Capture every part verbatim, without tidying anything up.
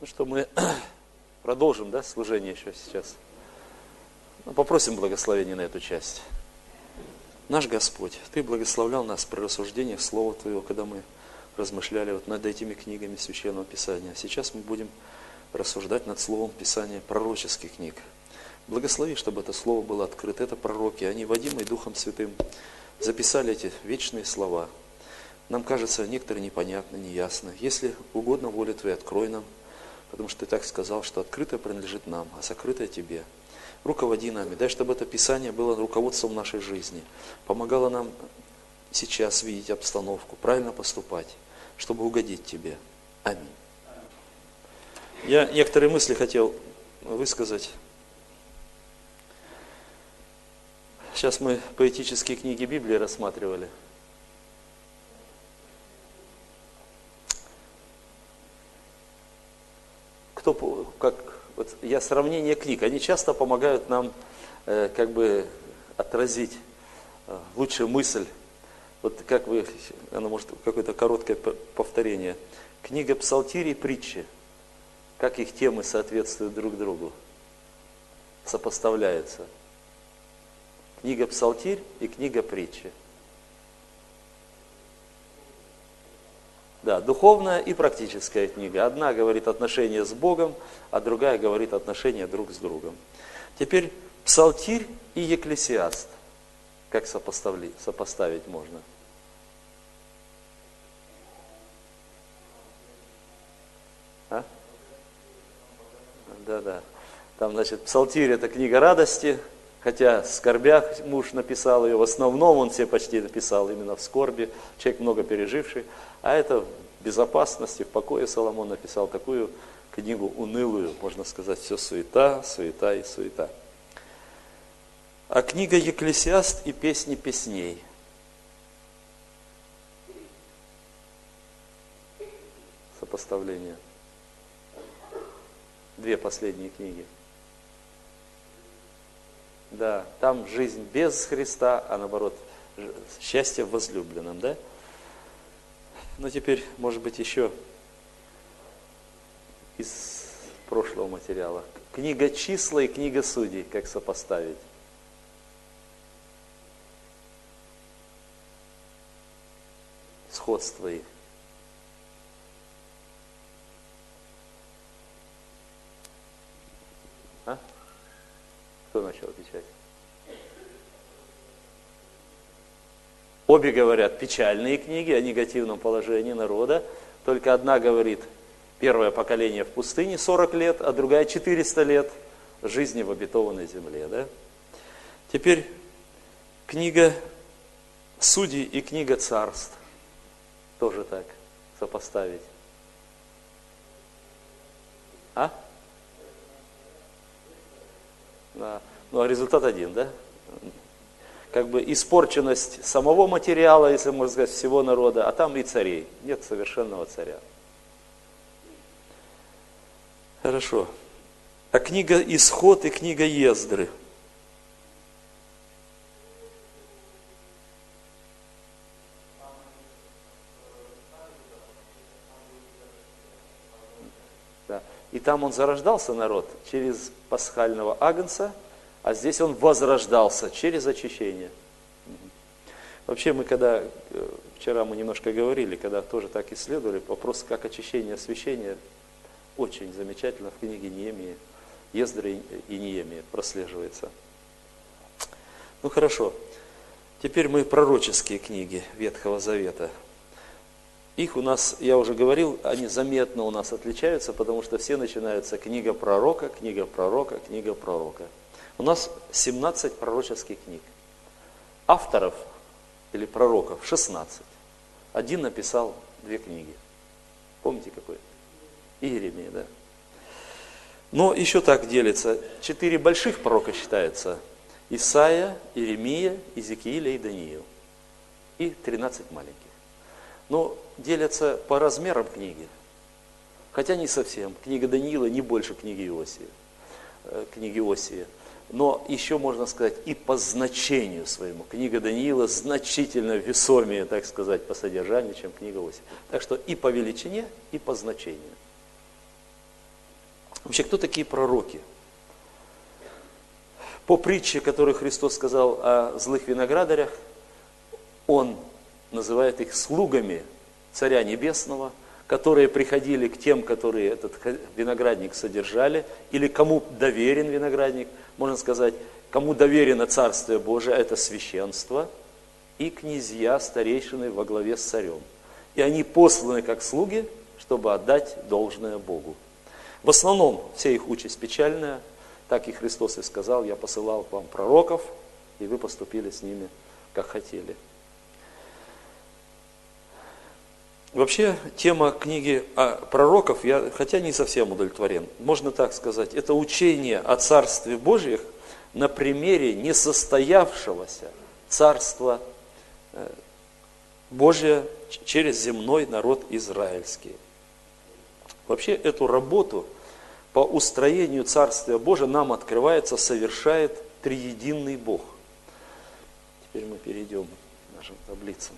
Ну что, мы продолжим, да, служение еще сейчас. Ну, попросим благословения на эту часть. Наш Господь, Ты благословлял нас при рассуждениях Слова Твоего, когда мы размышляли вот над этими книгами Священного Писания. Сейчас мы будем рассуждать над Словом Писания пророческих книг. Благослови, чтобы это Слово было открыто. Это пророки, они, водимые Духом Святым, записали эти вечные слова. Нам кажется, некоторые непонятны, неясны. Если угодно воля Твоя, открой нам, потому что Ты так сказал, что открытое принадлежит нам, а сокрытое Тебе. Руководи нами, дай, чтобы это Писание было руководством нашей жизни, помогало нам сейчас видеть обстановку, правильно поступать, чтобы угодить Тебе. Аминь. Я некоторые мысли хотел высказать. Сейчас мы поэтические книги Библии рассматривали. Кто, как, вот я сравнение книг, они часто помогают нам э, как бы отразить э, лучшую мысль. Вот как вы, она может какое-то короткое повторение. Книга Псалтирь и притчи, как их темы соответствуют друг другу, сопоставляются. Книга Псалтирь и книга притчи. Да, духовная и практическая книга. Одна говорит отношения с Богом, а другая говорит отношения друг с другом. Теперь Псалтирь и Екклесиаст. Как сопоставить, сопоставить можно? А? Да, да. Там, значит, Псалтирь это книга радости, хотя в скорбях муж написал ее, в основном он все почти написал именно в скорби, человек много переживший. А это в безопасности, в покое Соломон написал такую книгу унылую, можно сказать, все суета, суета и суета. А книга Екклесиаст и песни песней. Сопоставление. Две последние книги. Да, там жизнь без Христа, а наоборот, счастье в возлюбленном, да? Но теперь, может быть, еще из прошлого материала. Книга числа и книга судей, как сопоставить? Сходство их. А? Кто начал отвечать? Обе говорят печальные книги о негативном положении народа. Только одна говорит первое поколение в пустыне сорок лет, а другая четыреста лет жизни в обетованной земле. Да? Теперь книга Судей и книга Царств. Тоже так сопоставить. А? Да. Ну а результат один, да? Как бы испорченность самого материала, если можно сказать, всего народа, а там и царей. Нет совершенного царя. Хорошо. А книга Исход и книга Ездры. Да. И там он зарождался, народ, через пасхального агнца, а здесь он возрождался через очищение. Вообще мы когда, вчера мы немножко говорили, когда тоже так исследовали, вопрос, как очищение освящения, очень замечательно в книге Неемии, Ездры и Неемии прослеживается. Ну хорошо, теперь мы пророческие книги Ветхого Завета. Их у нас, я уже говорил, они заметно у нас отличаются, потому что все начинаются книга пророка, книга пророка, книга пророка. У нас семнадцать пророческих книг. Авторов или пророков шестнадцать. Один написал две книги. Помните какой? Иеремия, да? Но еще так делится. Четыре больших пророка считаются. Исаия, Иеремия, Иезекииля и Даниил. И тринадцать маленьких. Но делятся по размерам книги. Хотя не совсем. Книга Даниила не больше книги Иосии. Книги Иосии. Но еще можно сказать и по значению своему. Книга Даниила значительно весомее, так сказать, по содержанию, чем книга Иосии. Так что и по величине, и по значению. Вообще, кто такие пророки? По притче, которую Христос сказал о злых виноградарях, Он называет их слугами Царя Небесного, которые приходили к тем, которые этот виноградник содержали, или кому доверен виноградник, можно сказать, кому доверено Царствие Божие, это священство, и князья, старейшины во главе с царем. И они посланы как слуги, чтобы отдать должное Богу. В основном вся их участь печальная, так и Христос и сказал: я посылал к вам пророков, и вы поступили с ними, как хотели. Вообще, тема книги о пророков, я, хотя не совсем удовлетворен, можно так сказать, это учение о Царстве Божьих на примере несостоявшегося Царства Божия через земной народ израильский. Вообще, эту работу по устроению Царствия Божия нам открывается, совершает триединный Бог. Теперь мы перейдем к нашим таблицам.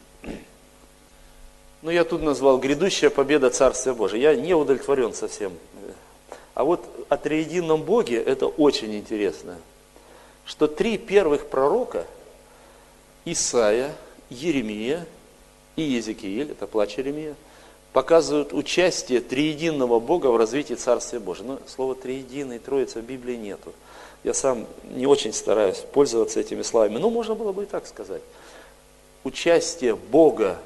Ну, я тут назвал «Грядущая победа Царствия Божия». Я не удовлетворен совсем. А вот о триедином Боге это очень интересно, что три первых пророка, Исаия, Еремия и Иезекииль, это плач Иеремия, показывают участие триединного Бога в развитии Царствия Божия. Но слова «триединый», «троица» в Библии нету. Я сам не очень стараюсь пользоваться этими словами, но можно было бы и так сказать. Участие Бога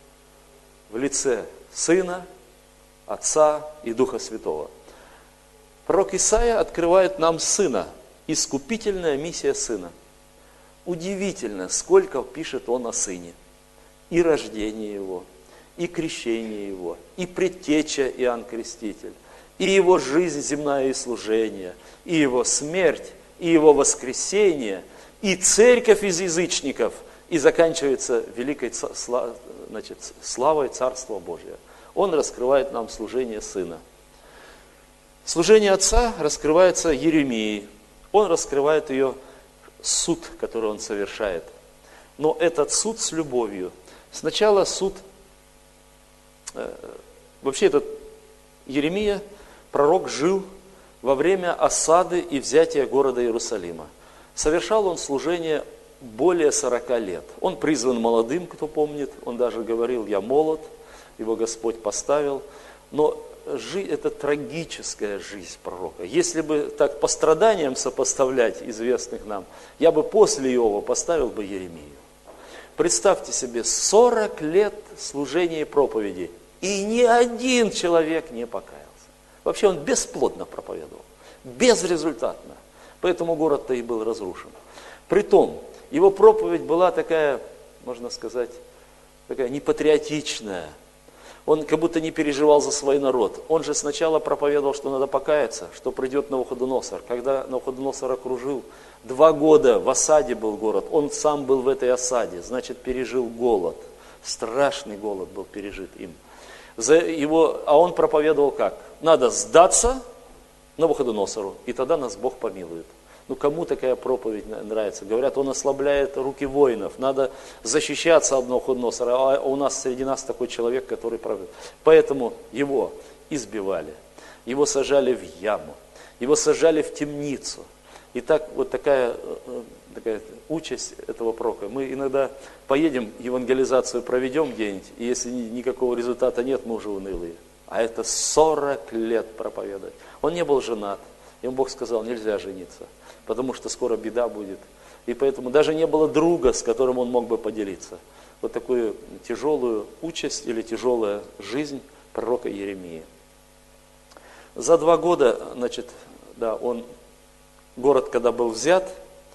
в лице Сына, Отца и Духа Святого. Пророк Исаия открывает нам Сына, искупительная миссия Сына. Удивительно, сколько пишет он о Сыне. И рождение Его, и крещение Его, и предтеча Иоанн Креститель, и Его жизнь земная и служение, и Его смерть, и Его воскресение, и церковь из язычников, и заканчивается великой значит, славой Царства Божия. Он раскрывает нам служение Сына. Служение Отца раскрывается Еремией. Он раскрывает ее суд, который он совершает. Но этот суд с любовью. Сначала суд, э, вообще этот Еремия, пророк, жил во время осады и взятия города Иерусалима. Совершал он служение более сорока лет. Он призван молодым, кто помнит, он даже говорил: я молод, его Господь поставил. Но жизнь, это трагическая жизнь пророка. Если бы так по страданиям сопоставлять известных нам, я бы после Иова поставил бы Еремию. Представьте себе, сорок лет служения и проповеди, и ни один человек не покаялся. Вообще он бесплодно проповедовал, безрезультатно. Поэтому город-то и был разрушен. Притом, его проповедь была такая, можно сказать, такая непатриотичная. Он как будто не переживал за свой народ. Он же сначала проповедовал, что надо покаяться, что придет Навуходоносор. Когда Навуходоносор окружил, два года в осаде был город, он сам был в этой осаде, значит, пережил голод. Страшный голод был пережит им. За его, а он проповедовал как? Надо сдаться Навуходоносору, и тогда нас Бог помилует. Ну, кому такая проповедь нравится? Говорят, он ослабляет руки воинов, надо защищаться от Навуходоносора, а у нас среди нас такой человек, который проповедует. Поэтому его избивали, его сажали в яму, его сажали в темницу. И так вот такая, такая участь этого пророка. Мы иногда поедем, евангелизацию проведем где-нибудь, и если никакого результата нет, мы уже унылые. А это сорок лет проповедовать. Он не был женат. Ему Бог сказал: нельзя жениться, потому что скоро беда будет. И поэтому даже не было друга, с которым он мог бы поделиться. Вот такую тяжелую участь или тяжелая жизнь пророка Еремии. За два года, значит, да, он, город когда был взят,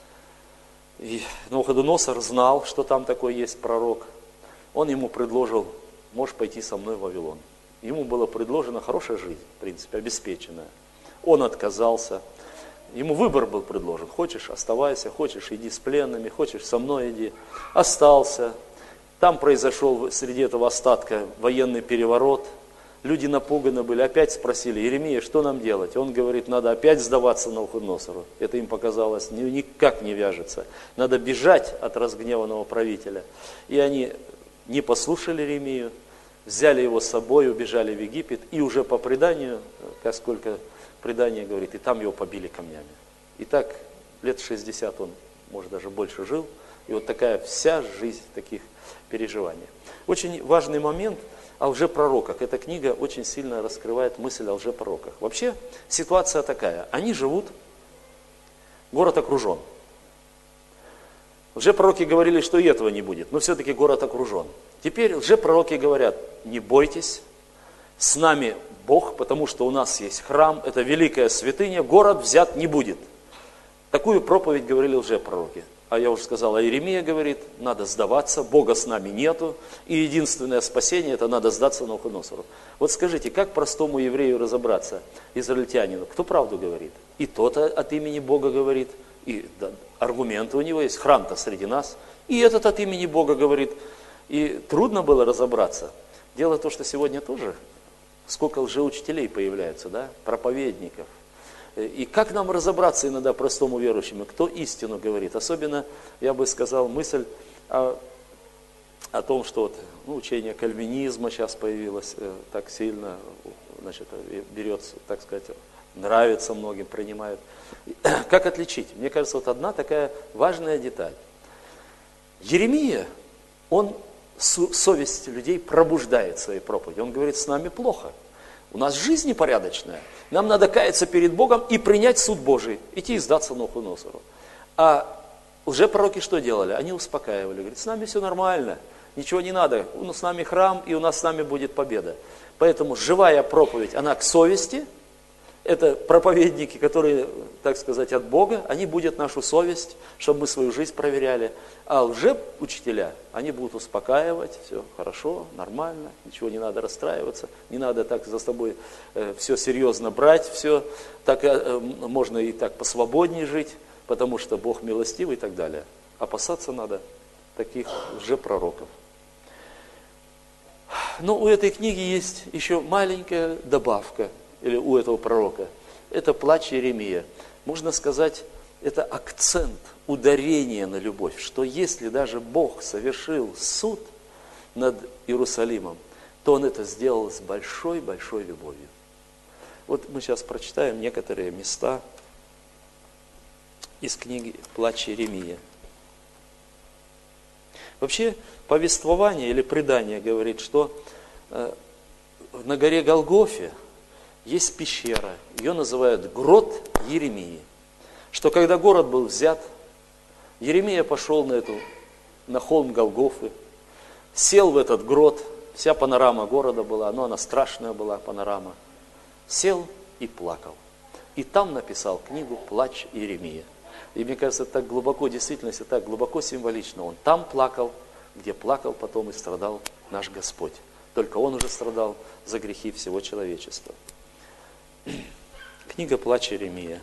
и Навуходоносор знал, что там такой есть пророк, он ему предложил: можешь пойти со мной в Вавилон. Ему была предложена хорошая жизнь, в принципе, обеспеченная. Он отказался. Ему выбор был предложен. Хочешь, оставайся, хочешь, иди с пленными, хочешь, со мной иди. Остался. Там произошел среди этого остатка военный переворот. Люди напуганы были, опять спросили: Еремия, что нам делать? Он говорит: надо опять сдаваться Навуходоносору. Это им показалось никак не вяжется. Надо бежать от разгневанного правителя. И они не послушали Еремию. взяли его с собой, убежали в Египет, и уже по преданию, как сколько предание говорит, и там его побили камнями. И так лет шестьдесят он, может, даже больше жил, и вот такая вся жизнь таких переживаний. Очень важный момент о лжепророках. Эта книга очень сильно раскрывает мысль о лжепророках. Вообще ситуация такая, они живут, город окружен. Лжепророки говорили, что и этого не будет, но все-таки город окружен. Теперь лжепророки говорят, не бойтесь, с нами Бог, потому что у нас есть храм, это великая святыня, город взят не будет. Такую проповедь говорили лжепророки. А я уже сказал, а Иеремия говорит, надо сдаваться, Бога с нами нету, и единственное спасение, это надо сдаться Навуходоносору. Вот скажите, как простому еврею разобраться, израильтянину, кто правду говорит? И тот от имени Бога говорит, и да, аргументы у него есть, храм-то среди нас, и этот от имени Бога говорит. И трудно было разобраться. Дело в том, что сегодня тоже сколько лжеучителей появляется, да, проповедников. И как нам разобраться иногда простому верующему, кто истину говорит? Особенно, я бы сказал, мысль о, о том, что вот, ну, учение кальвинизма сейчас появилось э, так сильно, значит, берется, так сказать, нравится многим, принимают. Как отличить? Мне кажется, вот одна такая важная деталь. Еремия, он совесть людей пробуждает своей проповедью. Он говорит, с нами плохо. У нас жизнь непорядочная. Нам надо каяться перед Богом и принять суд Божий. Идти и сдаться Навуходоносору. А лжепророки что делали? Они успокаивали. Говорят, с нами все нормально. Ничего не надо. У нас с нами храм, и у нас с нами будет победа. Поэтому живая проповедь, она к совести. Это проповедники, которые, так сказать, от Бога, они будут нашу совесть, чтобы мы свою жизнь проверяли. А лжеучителя, они будут успокаивать, все хорошо, нормально, ничего не надо расстраиваться, не надо так за собой э, все серьезно брать, все, так э, можно и так посвободнее жить, потому что Бог милостивый и так далее. Опасаться надо таких лжепророков. Но у этой книги есть еще маленькая добавка. Или у этого пророка, это плач Иеремия. Можно сказать, это акцент, ударение на любовь, что если даже Бог совершил суд над Иерусалимом, то Он это сделал с большой-большой любовью. Вот мы сейчас прочитаем некоторые места из книги «Плач Иеремия». Вообще, повествование или предание говорит, что на горе Голгофе есть пещера, ее называют Грот Иеремии. Что когда город был взят, Иеремия пошел на, эту, на холм Голгофы, сел в этот грот, вся панорама города была, но она страшная была панорама, сел и плакал. И там написал книгу «Плач Иеремия». И мне кажется, это так глубоко, действительно, это так глубоко символично. Он там плакал, где плакал потом и страдал наш Господь. Только Он уже страдал за грехи всего человечества. Книга «Плач Иеремия».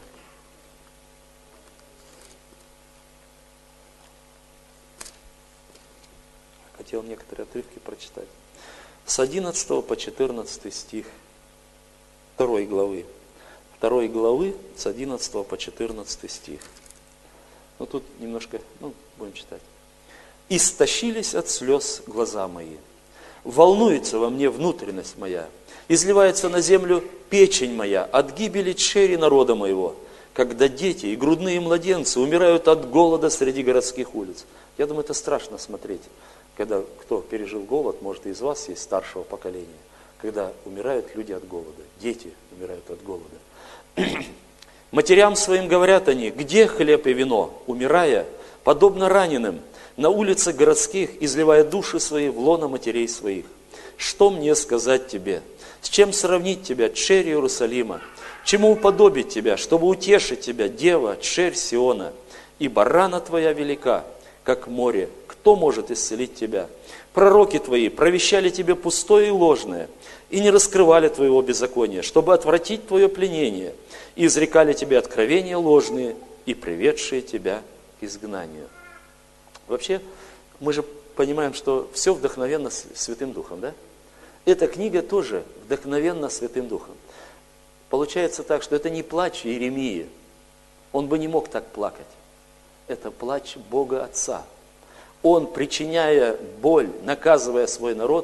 Хотел некоторые отрывки прочитать. С одиннадцатого по четырнадцатый стих второй главы. Второй главы с одиннадцатого по четырнадцатый стих. Ну тут немножко, ну, будем читать. «Истощились от слез глаза мои, волнуется во мне внутренность моя, изливается на землю печень моя от гибели чери народа моего, когда дети и грудные младенцы умирают от голода среди городских улиц». Я думаю, это страшно смотреть, когда кто пережил голод, может, и из вас есть старшего поколения, когда умирают люди от голода, дети умирают от голода. «Матерям своим говорят они, где хлеб и вино, умирая, подобно раненым, на улицах городских, изливая души свои в лоно матерей своих. Что мне сказать тебе? С чем сравнить тебя, черь Иерусалима? Чему уподобить тебя, чтобы утешить тебя, дева, черь Сиона? Ибо рана твоя велика, как море. Кто может исцелить тебя? Пророки твои провещали тебе пустое и ложное, и не раскрывали твоего беззакония, чтобы отвратить твое пленение, и изрекали тебе откровения ложные, и приведшие тебя к изгнанию». Вообще, мы же понимаем, что все вдохновенно Святым Духом, да? Эта книга тоже вдохновенна Святым Духом. Получается так, что это не плач Иеремии. Он бы не мог так плакать. Это плач Бога Отца. Он, причиняя боль, наказывая свой народ,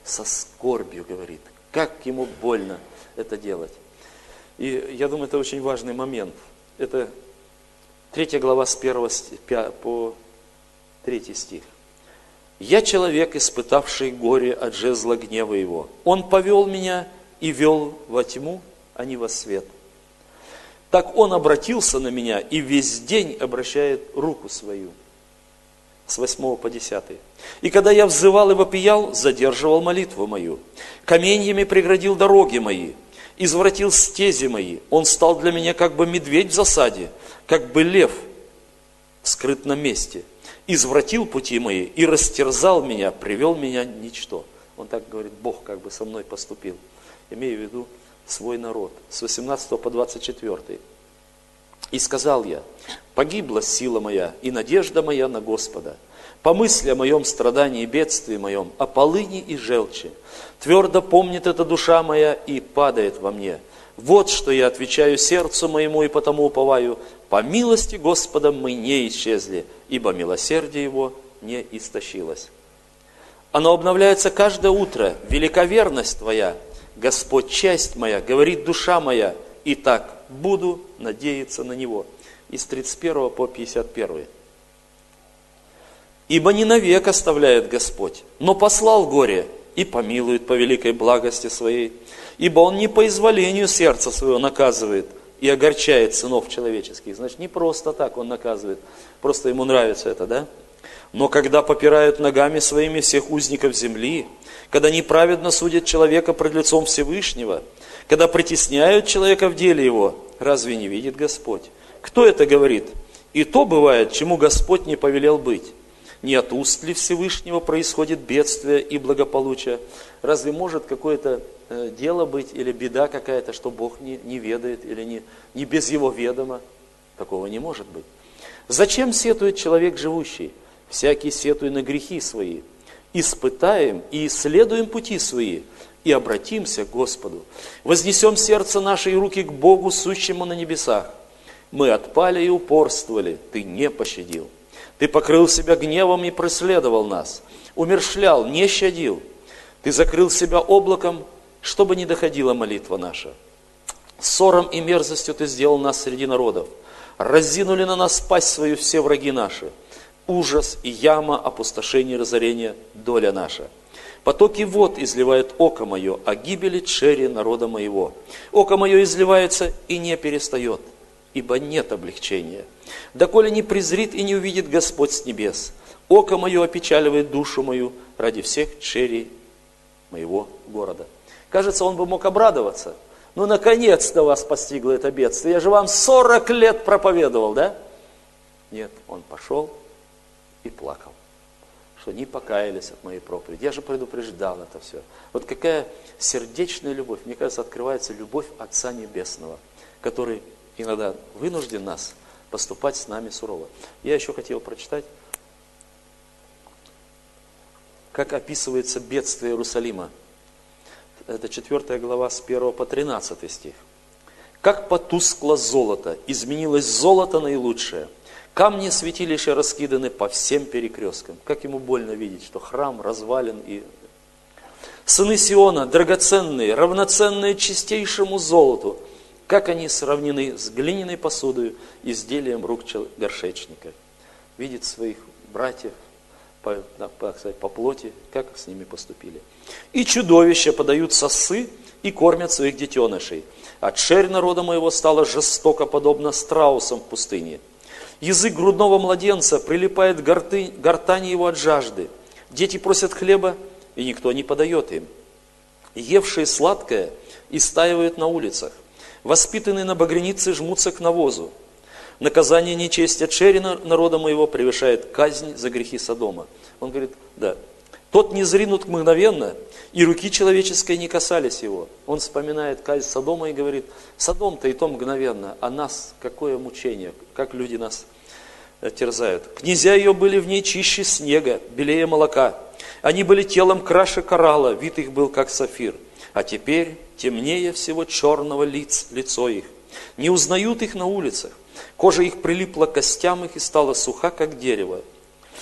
со скорбью говорит, как ему больно это делать. И я думаю, это очень важный момент. Это третья глава с первого по третий стих. «Я человек, испытавший горе от жезла гнева его. Он повел меня и вел во тьму, а не во свет. Так он обратился на меня и весь день обращает руку свою». С восьмого по десятый. «И когда я взывал и вопиял, задерживал молитву мою. Каменьями преградил дороги мои, извратил стези мои. Он стал для меня как бы медведь в засаде, как бы лев в скрытном месте. Извратил пути мои и растерзал меня, привел меня ничто». Он так говорит, Бог как бы со мной поступил. Имею в виду свой народ. С восемнадцатого по двадцать четвёртый. «И сказал я, погибла сила моя и надежда моя на Господа. По мысли о моем страдании и бедствии моем, о полыни и желчи. Твердо помнит эта душа моя и падает во мне. Вот что я отвечаю сердцу моему и потому уповаю. По милости Господа мы не исчезли, ибо милосердие Его не истощилось. Оно обновляется каждое утро. Велика верность Твоя, Господь, часть моя, говорит душа моя, и так буду надеяться на Него». И с тридцать первого по пятьдесят первый. «Ибо не навек оставляет Господь, но послал горе и помилует по великой благости Своей. Ибо Он не по изволению сердца своего наказывает и огорчает сынов человеческих». Значит, не просто так Он наказывает, просто Ему нравится это, да? «Но когда попирают ногами своими всех узников земли, когда неправедно судят человека пред лицом Всевышнего, когда притесняют человека в деле его, разве не видит Господь? Кто это говорит? И то бывает, чему Господь не повелел быть. Не от уст ли Всевышнего происходит бедствие и благополучие? Разве может какое-то дело быть или беда какая-то, что Бог не, не ведает или не, не без Его ведома? Такого не может быть. Зачем сетует человек живущий? Всякий сетуй на грехи свои. Испытаем и исследуем пути свои, и обратимся к Господу. Вознесем сердце наше и руки к Богу, сущему на небесах. Мы отпали и упорствовали, Ты не пощадил. Ты покрыл себя гневом и преследовал нас. Умерщвлял, не щадил. Ты закрыл себя облаком, чтобы не доходила молитва наша. Ссором и мерзостью Ты сделал нас среди народов. Разинули на нас пасть свою все враги наши. Ужас и яма, опустошение и разорение – доля наша. Потоки вод изливает око мое, о гибели тшери народа моего. Око мое изливается и не перестает, ибо нет облегчения. Доколе не презрит и не увидит Господь с небес. Око мое опечаливает душу мою ради всех тшерей моего города». Кажется, он бы мог обрадоваться. Ну, наконец-то вас постигло это бедствие. Я же вам сорок лет проповедовал, да? Нет, он пошел и плакал, что не покаялись от моей проповеди. Я же предупреждал это все. Вот какая сердечная любовь. Мне кажется, открывается любовь Отца Небесного, который иногда вынужден нас поступать с нами сурово. Я еще хотел прочитать, как описывается бедствие Иерусалима. Это четвёртая глава с первого по тринадцатый стих. «Как потускло золото, изменилось золото наилучшее. Камни святилища раскиданы по всем перекресткам». Как ему больно видеть, что храм развален. И «Сыны Сиона, драгоценные, равноценные чистейшему золоту, как они сравнены с глиняной посудой, изделием рук горшечника». Видит своих братьев по, по, сказать, по плоти, как с ними поступили. «И чудовища подают сосы и кормят своих детенышей. А тшерь народа моего стала жестоко подобно страусам в пустыне. Язык грудного младенца прилипает к горты, гортани его от жажды. Дети просят хлеба, и никто не подает им. Евшие сладкое истаивают на улицах. Воспитанные на багрянице жмутся к навозу. Наказание нечестия тшери народа моего превышает казнь за грехи Содома». Он говорит, да, «Тот не зринут мгновенно, и руки человеческой не касались его». Он вспоминает казнь Содома и говорит, Содом-то и то мгновенно, а нас какое мучение, как люди нас терзают. «Князья ее были в ней чище снега, белее молока. Они были телом краше коралла, вид их был как сафир. А теперь темнее всего черного лиц, лицо их. Не узнают их на улицах. Кожа их прилипла к костям их и стала суха, как дерево.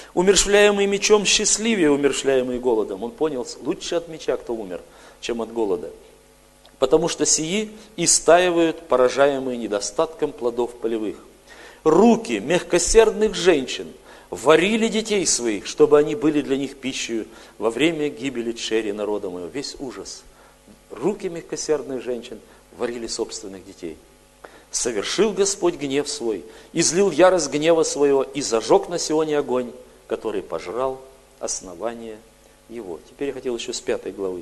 Умерщвляемый мечом счастливее умерщвляемый голодом. Он понял, лучше от меча кто умер, чем от голода. Потому что сии истаивают, поражаемые недостатком плодов полевых. Руки мягкосердных женщин варили детей своих, чтобы они были для них пищей во время гибели чери народа моего. Весь ужас. Руки мягкосердных женщин варили собственных детей. Совершил Господь гнев свой, излил ярость гнева своего и зажег на Сионе огонь, который пожрал основание его. Теперь я хотел еще с пятой главы.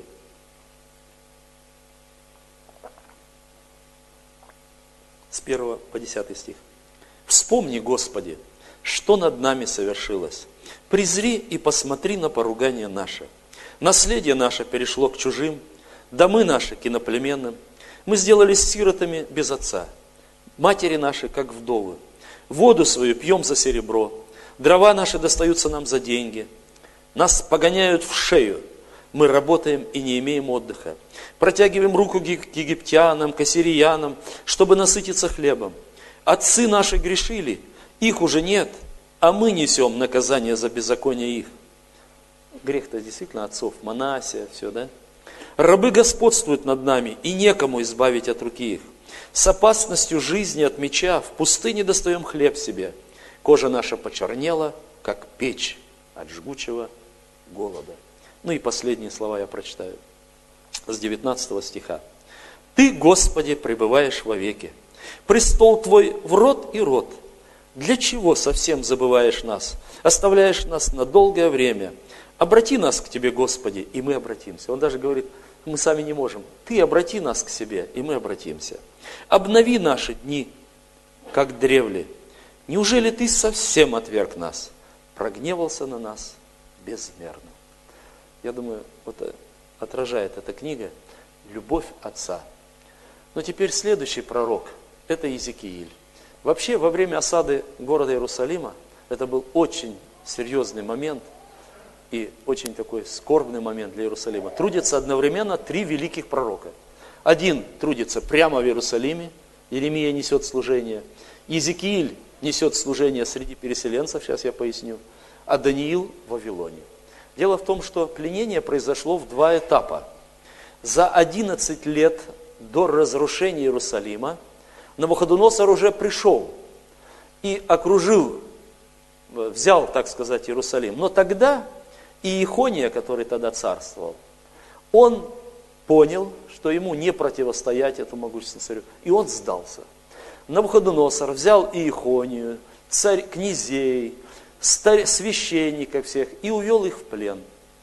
С первого по десятый стих. «Вспомни, Господи, что над нами совершилось. Презри и посмотри на поругание наше. Наследие наше перешло к чужим, домы наши к иноплеменным. Мы сделались сиротами без отца. Матери наши, как вдовы. Воду свою пьем за серебро. Дрова наши достаются нам за деньги. Нас погоняют в шею. Мы работаем и не имеем отдыха. Протягиваем руку к египтянам, к ассириянам, чтобы насытиться хлебом. Отцы наши грешили, их уже нет, а мы несем наказание за беззаконие их». Грех-то действительно отцов, Манасия, все, да? «Рабы господствуют над нами, и некому избавить от руки их. С опасностью жизни от меча в пустыне достаем хлеб себе. Кожа наша почернела, как печь от жгучего голода». Ну и последние слова я прочитаю с девятнадцатого стиха. «Ты, Господи, пребываешь вовеки. Престол Твой в род и род. Для чего совсем забываешь нас? Оставляешь нас на долгое время. Обрати нас к Тебе, Господи, и мы обратимся». Он даже говорит, мы сами не можем. Ты обрати нас к себе, и мы обратимся. Обнови наши дни, как древле. Неужели Ты совсем отверг нас? Прогневался на нас безмерно. Я думаю, вот отражает эта книга любовь Отца. Но теперь следующий пророк, это Иезекииль. Вообще, во время осады города Иерусалима, это был очень серьезный момент и очень такой скорбный момент для Иерусалима. Трудятся одновременно три великих пророка. Один трудится прямо в Иерусалиме, Иеремия несет служение. Иезекииль несет служение среди переселенцев, сейчас я поясню. А Даниил в Вавилоне. Дело в том, что пленение произошло в два этапа. За одиннадцать лет до разрушения Иерусалима Навуходоносор уже пришел и окружил, взял, так сказать, Иерусалим. Но тогда Иехония, который тогда царствовал, он понял, что ему не противостоять этому могущественному царю, и он сдался. Навуходоносор взял Иехонию, царь, князей, священников всех и увел их в плен.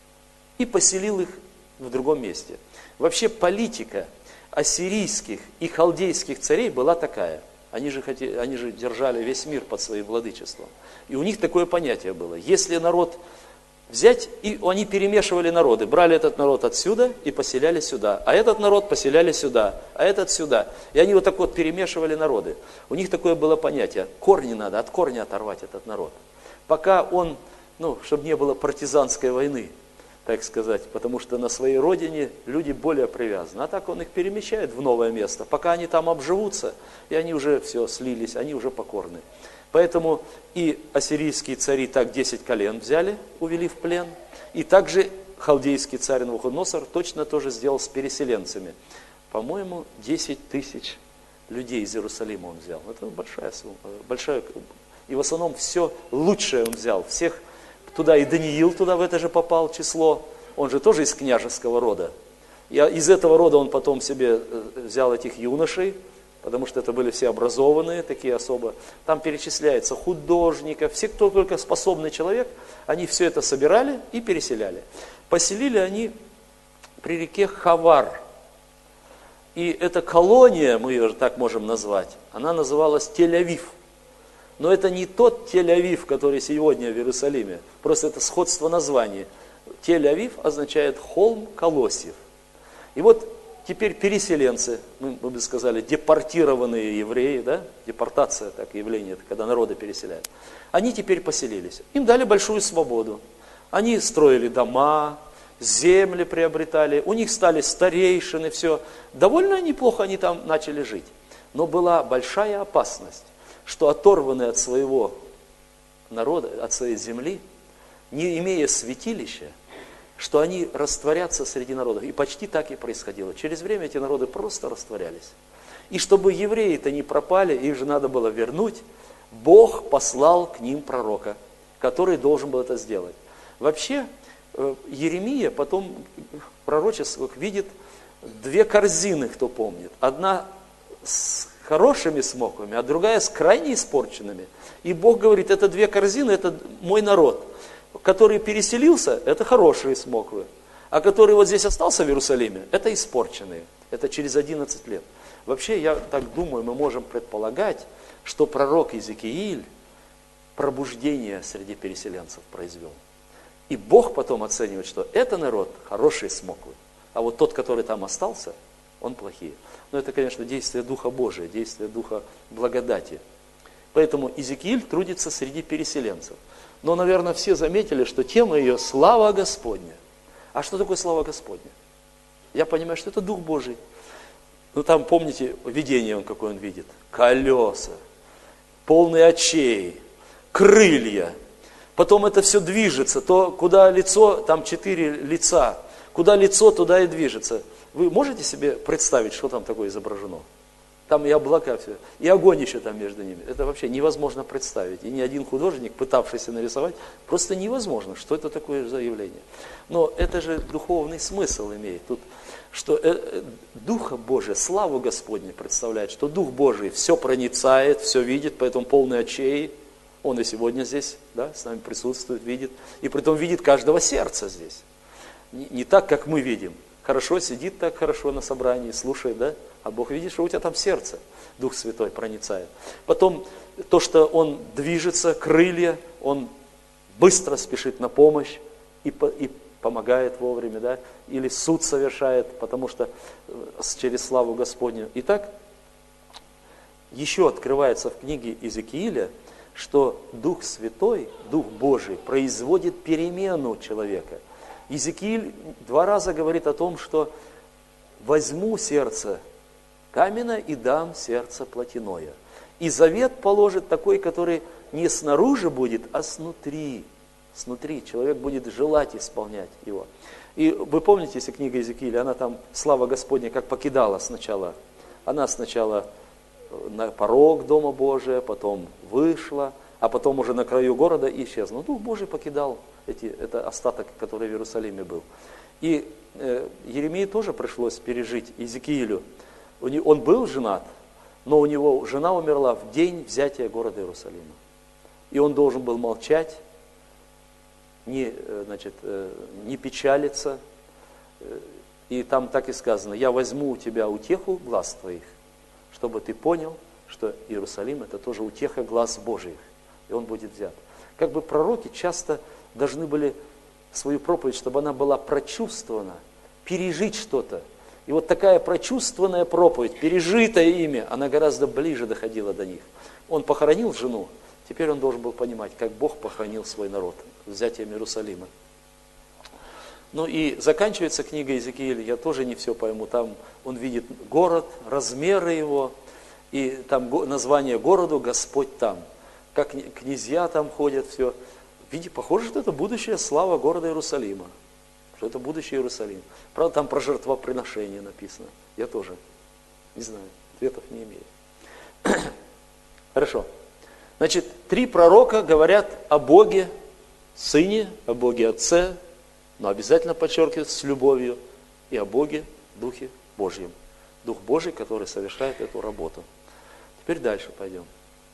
И поселил их в другом месте. Вообще политика ассирийских и халдейских царей была такая. Они же, хотели, они же держали весь мир под своим владычеством. И у них такое понятие было. Если народ взять, и они перемешивали народы. Брали этот народ отсюда и поселяли сюда. А этот народ поселяли сюда, а этот сюда. И они вот так вот перемешивали народы. У них такое было понятие. Корни надо, от корня оторвать этот народ. Пока он, ну, чтобы не было партизанской войны, так сказать, потому что на своей родине люди более привязаны. А так он их перемещает в новое место, пока они там обживутся, и они уже все слились, они уже покорны. Поэтому и ассирийские цари так десять колен взяли, увели в плен, и также халдейский царь Навуходоносор точно тоже сделал с переселенцами. По-моему, десять тысяч людей из Иерусалима он взял. Это большая сумма, большая. И в основном все лучшее он взял. Всех туда, и Даниил туда в это же попал число. Он же тоже из княжеского рода. И из этого рода он потом себе взял этих юношей, потому что это были все образованные, такие особо. Там перечисляется художников, все, кто только способный человек, они все это собирали и переселяли. Поселили они при реке Хавар. И эта колония, мы ее так можем назвать, она называлась Тель-Авив. Но это не тот Тель-Авив, который сегодня в Иерусалиме. Просто это сходство названий. Тель-Авив означает холм колосьев. И вот теперь переселенцы, мы, мы бы сказали, депортированные евреи, да? Депортация, так явление, это когда народы переселяют. Они теперь поселились. Им дали большую свободу. Они строили дома, земли приобретали, у них стали старейшины, все. Довольно неплохо они там начали жить. Но была большая опасность, что оторванные от своего народа, от своей земли, не имея святилища, что они растворятся среди народов. И почти так и происходило. Через время эти народы просто растворялись. И чтобы евреи-то не пропали, их же надо было вернуть, Бог послал к ним пророка, который должен был это сделать. Вообще, Иеремия потом в пророчествах видит две корзины, кто помнит. Одна с хорошими смоквами, а другая с крайне испорченными. И Бог говорит, это две корзины, это мой народ. Который переселился, это хорошие смоквы. А который вот здесь остался в Иерусалиме, это испорченные. Это через одиннадцать лет. Вообще, я так думаю, мы можем предполагать, что пророк Иезекииль пробуждение среди переселенцев произвел. И Бог потом оценивает, что это народ хорошие смоквы, а вот тот, который там остался, он плохие. Но это, конечно, действие Духа Божия, действие Духа благодати. Поэтому Иезекииль трудится среди переселенцев. Но, наверное, все заметили, что тема ее «Слава Господня». А что такое слава Господня? Я понимаю, что это Дух Божий. Ну там, помните, видение он, какое он видит? Колеса, полные очей, крылья. Потом это все движется. То, куда лицо, там четыре лица. Куда лицо, туда и движется. Вы можете себе представить, что там такое изображено? Там и облака все, и огонь еще там между ними. Это вообще невозможно представить. И ни один художник, пытавшийся нарисовать, просто невозможно, что это такое за явление. Но это же духовный смысл имеет. Тут, что э, Духа Божия, славу Господню представляет, что Дух Божий все проницает, все видит, поэтому полный очей. Он и сегодня здесь, да, с нами присутствует, видит. И притом видит каждого сердца здесь. Не, не так, как мы видим. Хорошо сидит так хорошо на собрании, слушает, да? А Бог видит, что у тебя там сердце, Дух Святой проницает. Потом то, что Он движется, крылья, Он быстро спешит на помощь и, по, и помогает вовремя, да? Или суд совершает, потому что через славу Господню. Итак, еще открывается в книге Иезекииля, что Дух Святой, Дух Божий производит перемену человека. Иезекииль два раза говорит о том, что возьму сердце каменное и дам сердце плотяное. И завет положит такой, который не снаружи будет, а снутри. Снутри. Человек будет желать исполнять его. И вы помните, если книга Иезекииля, она там, слава Господня, как покидала сначала. Она сначала на порог Дома Божия, потом вышла, а потом уже на краю города исчезла. Но Дух Божий покидал эти, это остаток, который в Иерусалиме был. И э, Иеремии тоже пришлось пережить Иезекиилю. Он был женат, но у него жена умерла в день взятия города Иерусалима. И он должен был молчать, не, значит, не печалиться. И там так и сказано: я возьму у тебя утеху глаз твоих, чтобы ты понял, что Иерусалим это тоже утеха глаз Божьих, и он будет взят. Как бы пророки часто должны были свою проповедь, чтобы она была прочувствована, пережить что-то. И вот такая прочувствованная проповедь, пережитое ими, она гораздо ближе доходила до них. Он похоронил жену, теперь он должен был понимать, как Бог похоронил свой народ взятием Иерусалима. Ну и заканчивается книга Иезекииля, я тоже не все пойму, там он видит город, размеры его, и там название городу «Господь там». Как князья там ходят, все. Видите, похоже, что это будущая слава города Иерусалима. Что это будущий Иерусалим. Правда, там про жертвоприношение написано. Я тоже не знаю, ответов не имею. Хорошо. Значит, три пророка говорят о Боге Сыне, о Боге Отце, но обязательно подчеркивают с любовью, и о Боге Духе Божьем. Дух Божий, который совершает эту работу. Теперь дальше пойдем.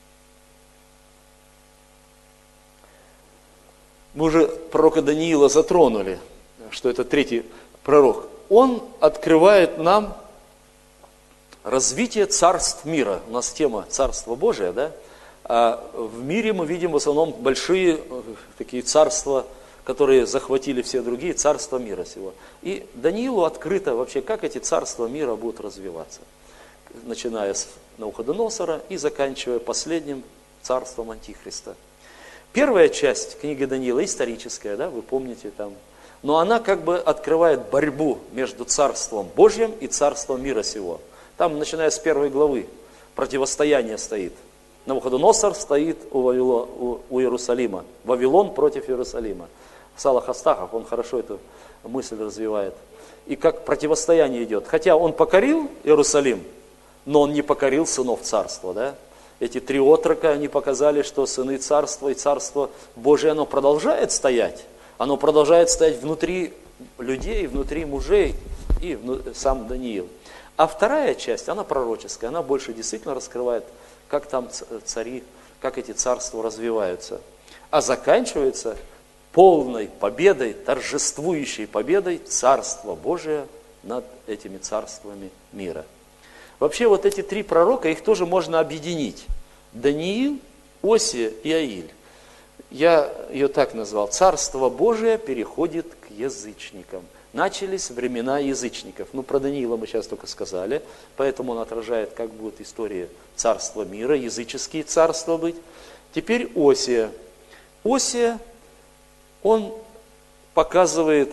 Мы уже пророка Даниила затронули, что это третий пророк. Он открывает нам развитие царств мира. У нас тема Царство Божие, да? А в мире мы видим в основном большие такие царства, которые захватили все другие царства мира сего. И Даниилу открыто вообще, как эти царства мира будут развиваться. Начиная с Навуходоносора и заканчивая последним царством Антихриста. Первая часть книги Даниила историческая, да, вы помните там. Но она как бы открывает борьбу между царством Божьим и царством мира сего. Там, начиная с первой главы, противостояние стоит. Навуходоносор стоит у, Вавило, у, у Иерусалима. Вавилон против Иерусалима. Салах Астахов, он хорошо эту мысль развивает. И как противостояние идет. Хотя он покорил Иерусалим, но он не покорил сынов царства. Да? Эти три отрока, они показали, что сыны царства и царство Божие, оно продолжает стоять. Оно продолжает стоять внутри людей, внутри мужей и сам Даниил. А вторая часть, она пророческая, она больше действительно раскрывает, как там цари, как эти царства развиваются. А заканчивается полной победой, торжествующей победой Царства Божия над этими царствами мира. Вообще вот эти три пророка, их тоже можно объединить. Даниил, Осия и Аиль. Я ее так назвал. Царство Божие переходит к язычникам. Начались времена язычников. Ну, про Даниила мы сейчас только сказали, поэтому он отражает, как будет история царства мира, языческие царства быть. Теперь Осия. Осия, он показывает,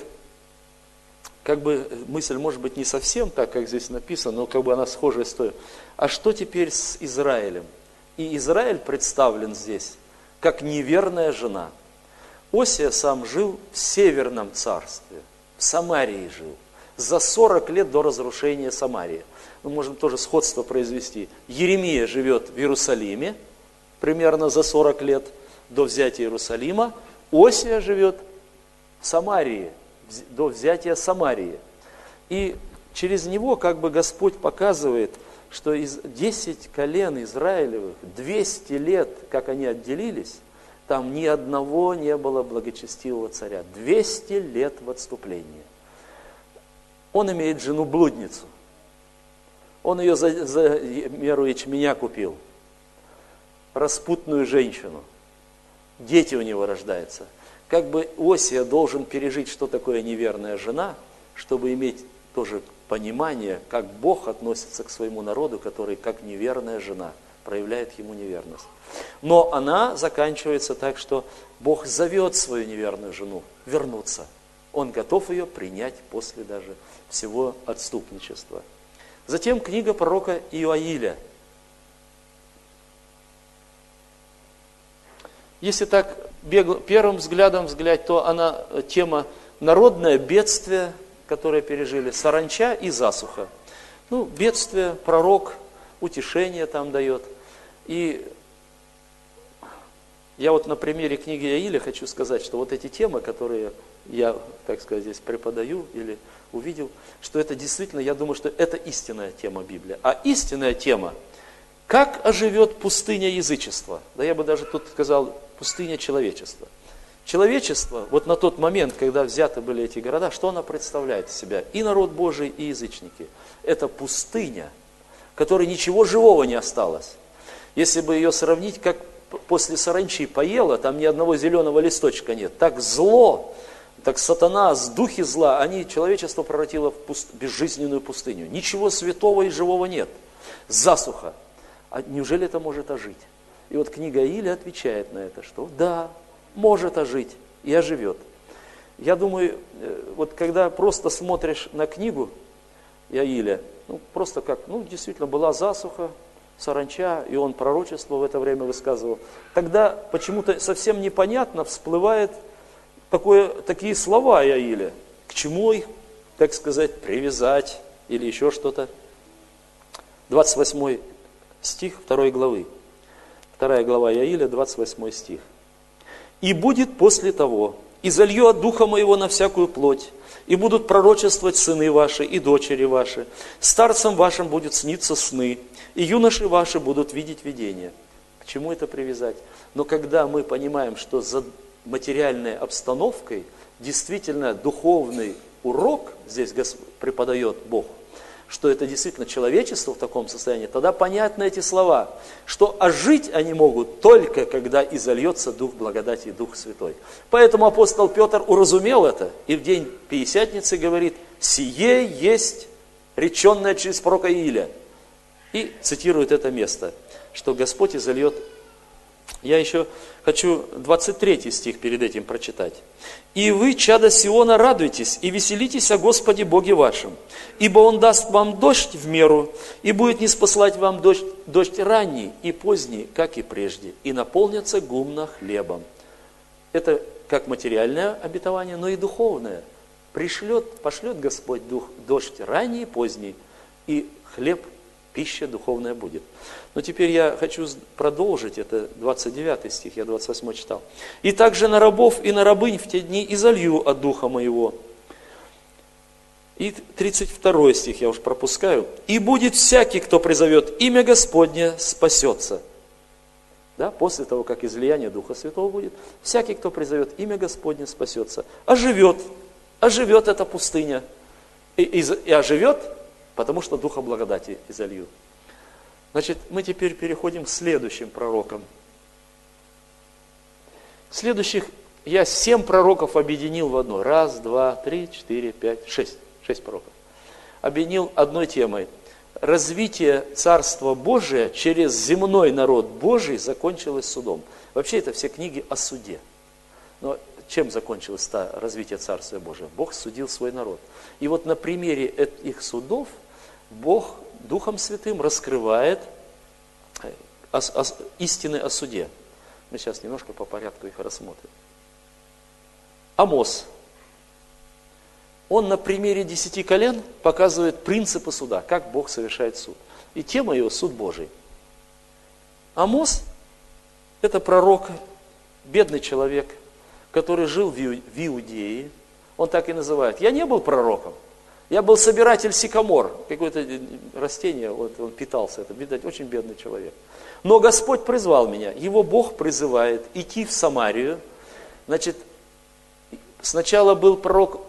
как бы мысль может быть не совсем так, как здесь написано, но как бы она схожая с той. А что теперь с Израилем? И Израиль представлен здесь как неверная жена. Осия сам жил в Северном царстве, в Самарии жил, за сорок лет до разрушения Самарии. Мы можем тоже сходство произвести. Иеремия живет в Иерусалиме, примерно за сорок лет до взятия Иерусалима. Осия живет в Самарии, до взятия Самарии. И через него как бы Господь показывает, что из десять колен Израилевых, двести лет, как они отделились, там ни одного не было благочестивого царя. двести лет в отступлении. Он имеет жену-блудницу. Он ее за, за меру ячменя купил. Распутную женщину. Дети у него рождаются. Как бы Осия должен пережить, что такое неверная жена, чтобы иметь тоже понимание, как Бог относится к своему народу, который как неверная жена проявляет ему неверность. Но она заканчивается так, что Бог зовет свою неверную жену вернуться. Он готов ее принять после даже всего отступничества. Затем книга пророка Иоиля. Если так бегло, первым взглядом взглянуть, то она тема народное бедствие, которое пережили, саранча и засуха. Ну, бедствие, пророк, утешение там дает. И я вот на примере книги Иоиля хочу сказать, что вот эти темы, которые я, так сказать, здесь преподаю или увидел, что это действительно, я думаю, что это истинная тема Библии. А истинная тема, как оживет пустыня язычества? Да я бы даже тут сказал, пустыня человечества. Человечество, вот на тот момент, когда взяты были эти города, что она представляет из себя? И народ Божий, и язычники. Это пустыня, в которой ничего живого не осталось. Если бы ее сравнить, как после саранчи поела, там ни одного зеленого листочка нет. Так зло, так сатана, духи зла, они человечество превратило в пуст... безжизненную пустыню. Ничего святого и живого нет. Засуха. А неужели это может ожить? И вот книга Иоиля отвечает на это, что да, может ожить и оживет. Я думаю, вот когда просто смотришь на книгу Иоиля, ну просто как, ну действительно была засуха, саранча, и он пророчество в это время высказывал, тогда почему-то совсем непонятно всплывает такое, такие слова Иоиля. К чему их, так сказать, привязать или еще что-то. двадцать восьмой стих второй главы. Вторая глава Иоиля, двадцать восьмой стих. «И будет после того, и залью от духа моего на всякую плоть, и будут пророчествовать сыны ваши и дочери ваши, старцам вашим будут сниться сны, и юноши ваши будут видеть видения». К чему это привязать? Но когда мы понимаем, что за материальной обстановкой действительно духовный урок здесь преподает Бог, что это действительно человечество в таком состоянии, тогда понятны эти слова, что ожить они могут только, когда изольется Дух благодати и Дух Святой. Поэтому апостол Петр уразумел это, и в день Пятидесятницы говорит, «Сие есть реченное через пророка Ииля». И цитирует это место, что Господь изольет. Я еще хочу двадцать третий стих перед этим прочитать. «И вы, чада Сиона, радуйтесь и веселитесь о Господе Боге вашем, ибо Он даст вам дождь в меру, и будет ниспослать вам дождь, дождь ранний и поздний, как и прежде, и наполнятся гумно хлебом». Это как материальное обетование, но и духовное. Пришлет, пошлет Господь дух, дождь ранний и поздний, и хлеб, пища духовная будет. Но теперь я хочу продолжить, это двадцать девятый стих, я двадцать восьмой читал. «И также на рабов и на рабынь в те дни изолью от духа моего». И тридцать второй стих, я уж пропускаю. «И будет всякий, кто призовет имя Господне, спасется». Да, после того, как излияние Духа Святого будет, всякий, кто призовет имя Господне, спасется. Оживет, оживет эта пустыня. И, и, и оживет, потому что Духа благодати изолью. Значит, мы теперь переходим к следующим пророкам. Следующих я семь пророков объединил в одно. Раз, два, три, четыре, пять, шесть. Шесть пророков. Объединил одной темой. Развитие Царства Божия через земной народ Божий закончилось судом. Вообще это все книги о суде. Но чем закончилось развитие Царства Божия? Бог судил свой народ. И вот на примере этих судов Бог Духом Святым раскрывает истины о суде. Мы сейчас немножко по порядку их рассмотрим. Амос. Он на примере десяти колен показывает принципы суда, как Бог совершает суд. И тема его – суд Божий. Амос – это пророк, бедный человек, который жил в Иудее. Он так и называет. Я не был пророком, я был собиратель сикамор, какое-то растение, вот он питался, это, видать, очень бедный человек. Но Господь призвал меня, его Бог призывает идти в Самарию. Значит, сначала был пророк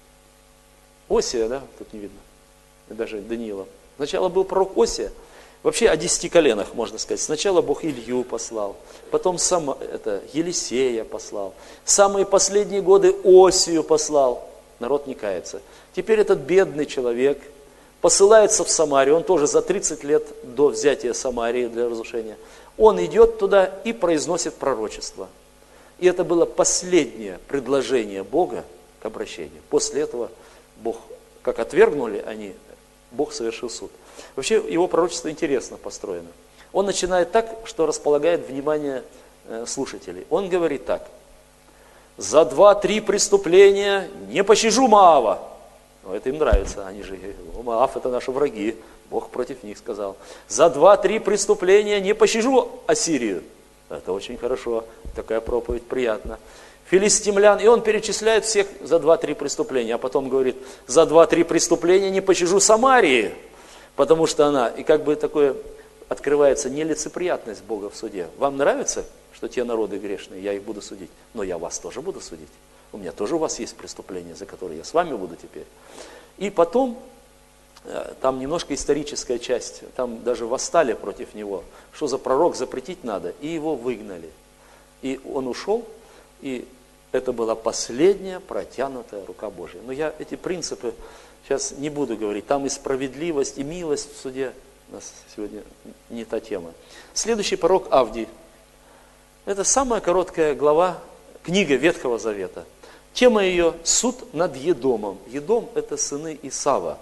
Осия, да, тут не видно, даже Даниила. Сначала был пророк Осия, вообще о десяти коленах, можно сказать. Сначала Бог Илью послал, потом сам, это, Елисея послал. Самые последние годы Осию послал, народ не кается. Теперь этот бедный человек посылается в Самарию, он тоже за тридцать лет до взятия Самарии для разрушения. Он идет туда и произносит пророчество. И это было последнее предложение Бога к обращению. После этого Бог, как отвергнули они, Бог совершил суд. Вообще его пророчество интересно построено. Он начинает так, что располагает внимание слушателей. Он говорит так: за два-три преступления не пощажу Моава. Ну, это им нравится, они же, Моав это наши враги, Бог против них сказал. За два-три преступления не пощажу Ассирию. Это очень хорошо, такая проповедь приятна. Филистимлян, и он перечисляет всех за два-три преступления, а потом говорит, за два-три преступления не пощажу Самарии, потому что она, и как бы такое открывается нелицеприятность Бога в суде. Вам нравится, что те народы грешные, я их буду судить, но я вас тоже буду судить. У меня тоже у вас есть преступления, за которые я с вами буду теперь. И потом, там немножко историческая часть, там даже восстали против него, что за пророк, запретить надо, и его выгнали. И он ушел, и это была последняя протянутая рука Божья. Но я эти принципы сейчас не буду говорить. Там и справедливость, и милость в суде. У нас сегодня не та тема. Следующий пророк Авдий. Это самая короткая глава, книга Ветхого Завета. Тема ее – суд над Едомом. Едом – это сыны Исава.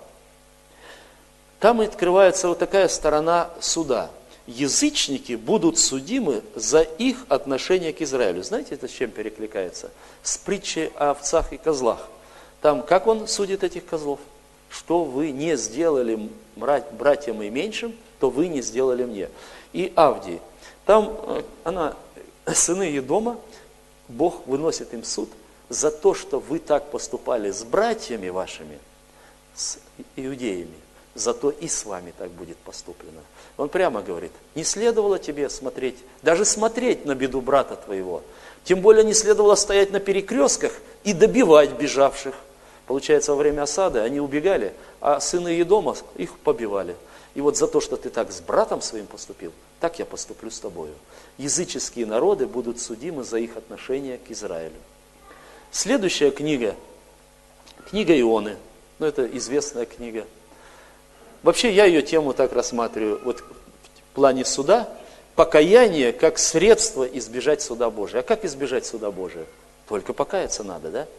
Там открывается вот такая сторона суда. Язычники будут судимы за их отношение к Израилю. Знаете, это с чем перекликается? С притчей о овцах и козлах. Там, как он судит этих козлов? Что вы не сделали братьям и меньшим, то вы не сделали мне. И Авдий. Там она, сыны Едома, Бог выносит им суд за то, что вы так поступали с братьями вашими, с иудеями. Зато и с вами так будет поступлено. Он прямо говорит, не следовало тебе смотреть, даже смотреть на беду брата твоего. Тем более не следовало стоять на перекрестках и добивать бежавших. Получается, во время осады они убегали, а сыны Едома их побивали. И вот за то, что ты так с братом своим поступил, так я поступлю с тобою. Языческие народы будут судимы за их отношение к Израилю. Следующая книга, книга Ионы. Ну, это известная книга. Вообще я ее тему так рассматриваю, вот в плане суда, покаяние как средство избежать суда Божия. А как избежать суда Божия? Только покаяться надо, да?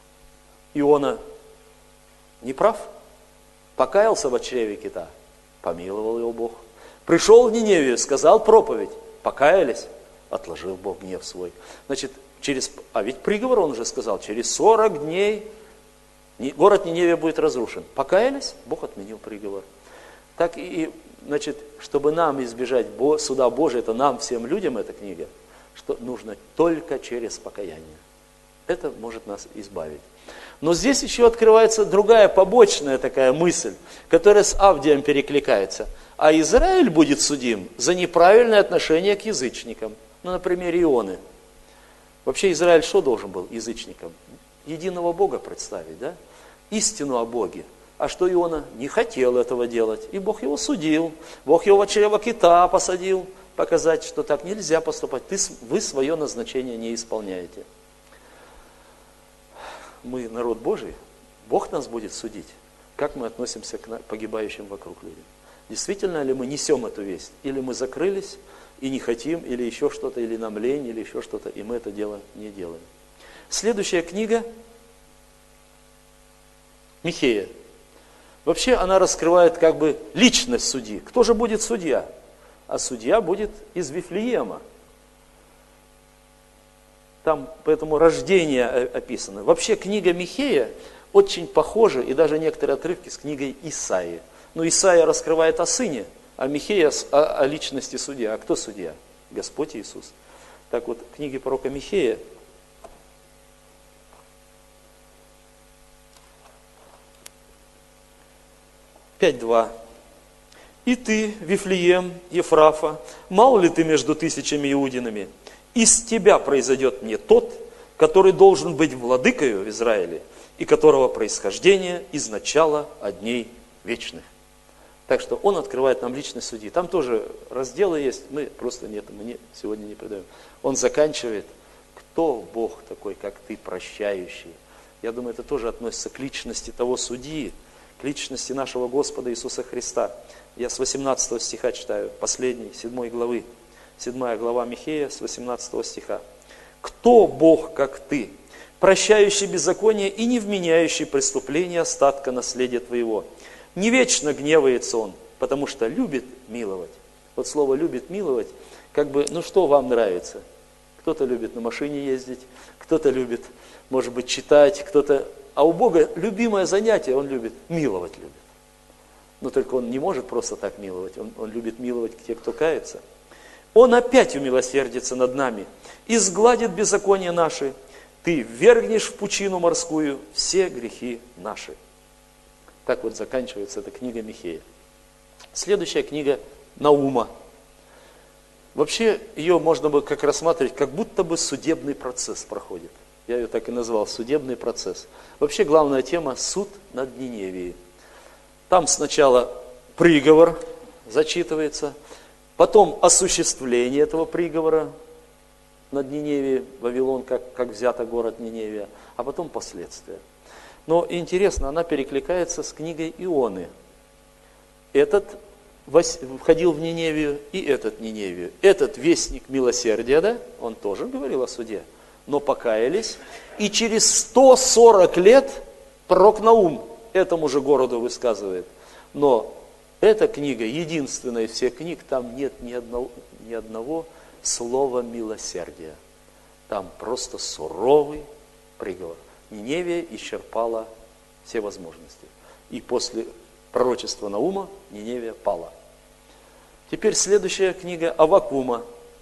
Иона не прав? Покаялся в чреве кита, помиловал его Бог. Пришел в Ниневию, сказал проповедь, покаялись, отложил Бог гнев свой. Значит, через, а ведь приговор он уже сказал, через сорок дней город Ниневия будет разрушен. Покаялись, Бог отменил приговор. Так и, значит, чтобы нам избежать суда Божия, это нам, всем людям, эта книга, что нужно только через покаяние. Это может нас избавить. Но здесь еще открывается другая побочная такая мысль, которая с Авдием перекликается. А Израиль будет судим за неправильное отношение к язычникам. Ну, на примере Ионы. Вообще Израиль что должен был язычникам? Единого Бога представить, да? Истину о Боге. А что Иона? Не хотел этого делать. И Бог его судил. Бог его в чрево кита посадил. Показать, что так нельзя поступать. Ты, вы свое назначение не исполняете. Мы народ Божий. Бог нас будет судить. Как мы относимся к погибающим вокруг людям. Действительно ли мы несем эту весть? Или мы закрылись и не хотим, или еще что-то, или нам лень, или еще что-то, и мы это дело не делаем. Следующая книга Михея. Вообще она раскрывает как бы личность судьи. Кто же будет судья? А судья будет из Вифлеема. Там поэтому рождение описано. Вообще книга Михея очень похожа, и даже некоторые отрывки с книгой Исаии. Но Исаия раскрывает о сыне, а Михея о, о личности судья. А кто судья? Господь Иисус. Так вот, в книге пророка Михея пять два. «И ты, Вифлеем, Ефрафа, мал ли ты между тысячами иудинами? Из тебя произойдет мне тот, который должен быть владыкою в Израиле, и которого происхождение из начала от дней вечных». Так что он открывает нам личность судьи. Там тоже разделы есть, мы просто нет, мы не, сегодня не придаем. Он заканчивает, кто Бог такой, как ты, прощающий. Я думаю, это тоже относится к личности того судьи, к личности нашего Господа Иисуса Христа. Я с восемнадцатого стиха читаю, последней, седьмой главы. Седьмая глава Михея с восемнадцатого стиха. «Кто Бог, как ты, прощающий беззаконие и не вменяющий преступления остатка наследия твоего? Не вечно гневается он, потому что любит миловать». Вот слово «любит миловать», как бы, ну что вам нравится? Кто-то любит на машине ездить, кто-то любит, может быть, читать, кто-то... А у Бога любимое занятие, он любит, миловать любит. Но только он не может просто так миловать, он, он любит миловать тех, кто кается. Он опять умилосердится над нами и сгладит беззакония наши. Ты ввергнешь в пучину морскую все грехи наши. Так вот заканчивается эта книга Михея. Следующая книга Наума. Вообще ее можно бы как рассматривать, как будто бы судебный процесс проходит. Я ее так и назвал, судебный процесс. Вообще главная тема – суд над Ниневией. Там сначала приговор зачитывается, потом осуществление этого приговора над Ниневией, Вавилон, как, как взято город Ниневия, а потом последствия. Но интересно, она перекликается с книгой Ионы. Этот входил в Ниневию и этот в Ниневию. Этот вестник милосердия, да, он тоже говорил о суде, но покаялись. И через сто сорок лет пророк Наум этому же городу высказывает. Но эта книга, единственная из всех книг, там нет ни одного, ни одного слова милосердия. Там просто суровый приговор. Ниневия исчерпала все возможности. И после пророчества Наума Ниневия пала. Теперь следующая книга Аввакума.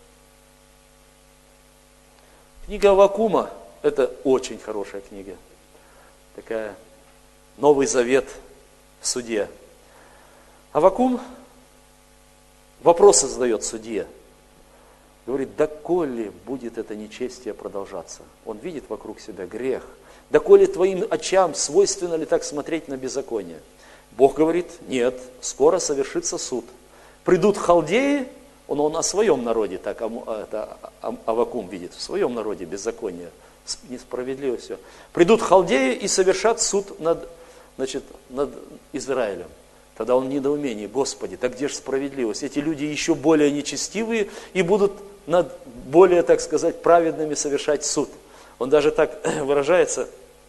Книга Аввакума – это очень хорошая книга. Такая Новый Завет в суде. Аввакум вопросы задает судье. Говорит, доколе будет это нечестие продолжаться? Он видит вокруг себя грех. Доколе твоим очам свойственно ли так смотреть на беззаконие? Бог говорит, нет, скоро совершится суд. Придут халдеи, он, он о своем народе, так это Аввакум видит, в своем народе беззаконие, несправедливо все. Придут халдеи и совершат суд над, значит, над Израилем. Тогда он в недоумении, Господи, так где же справедливость? Эти люди еще более нечестивые и будут над более, так сказать, праведными совершать суд. Он даже так выражается,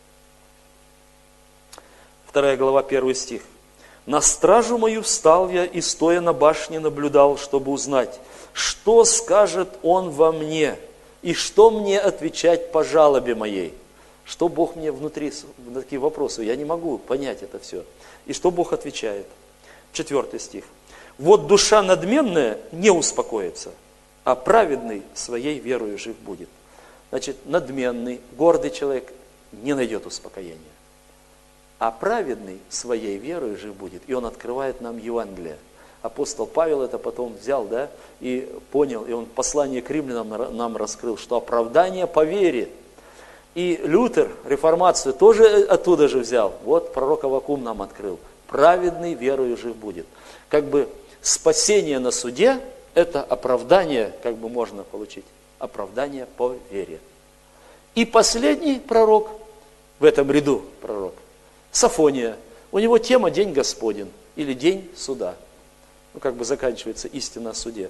вторая глава, первый стих. «На стражу мою встал я и, стоя на башне, наблюдал, чтобы узнать, что скажет он во мне, И что мне отвечать по жалобе моей? Что Бог мне внутри, на такие вопросы? Я не могу понять это все. И что Бог отвечает? Четвертый стих. Вот душа надменная не успокоится, а праведный своей верою жив будет. Значит, надменный, гордый человек не найдет успокоения. А праведный своей верою жив будет. И он открывает нам Евангелие. Апостол Павел это потом взял, да, и понял, и он послание к римлянам нам раскрыл, что оправдание по вере. И Лютер реформацию тоже оттуда же взял. Вот пророк Аввакум нам открыл. Праведный верою жив будет. Как бы спасение на суде – это оправдание, как бы можно получить, оправдание по вере. И последний пророк в этом ряду пророк – Софония. У него тема «День Господень» или «День суда». Ну, как бы заканчивается истина о суде.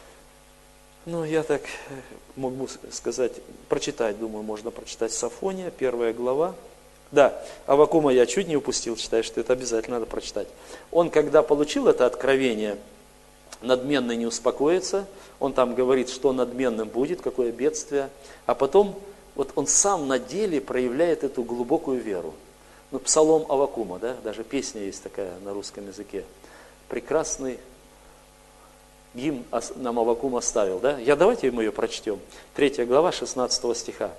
Ну, я так могу сказать, прочитать, думаю, можно прочитать Софония, первая глава. Да, Аввакума я чуть не упустил, считаю, что это обязательно надо прочитать. Он, когда получил это откровение, надменный не успокоится, он там говорит, что надменным будет, какое бедствие, а потом вот он сам на деле проявляет эту глубокую веру. Ну, псалом Аввакума, да, даже песня есть такая на русском языке. Прекрасный гимн нам Аввакум оставил, да? Я давайте мы ее прочтем. Третья глава, шестнадцатого стиха.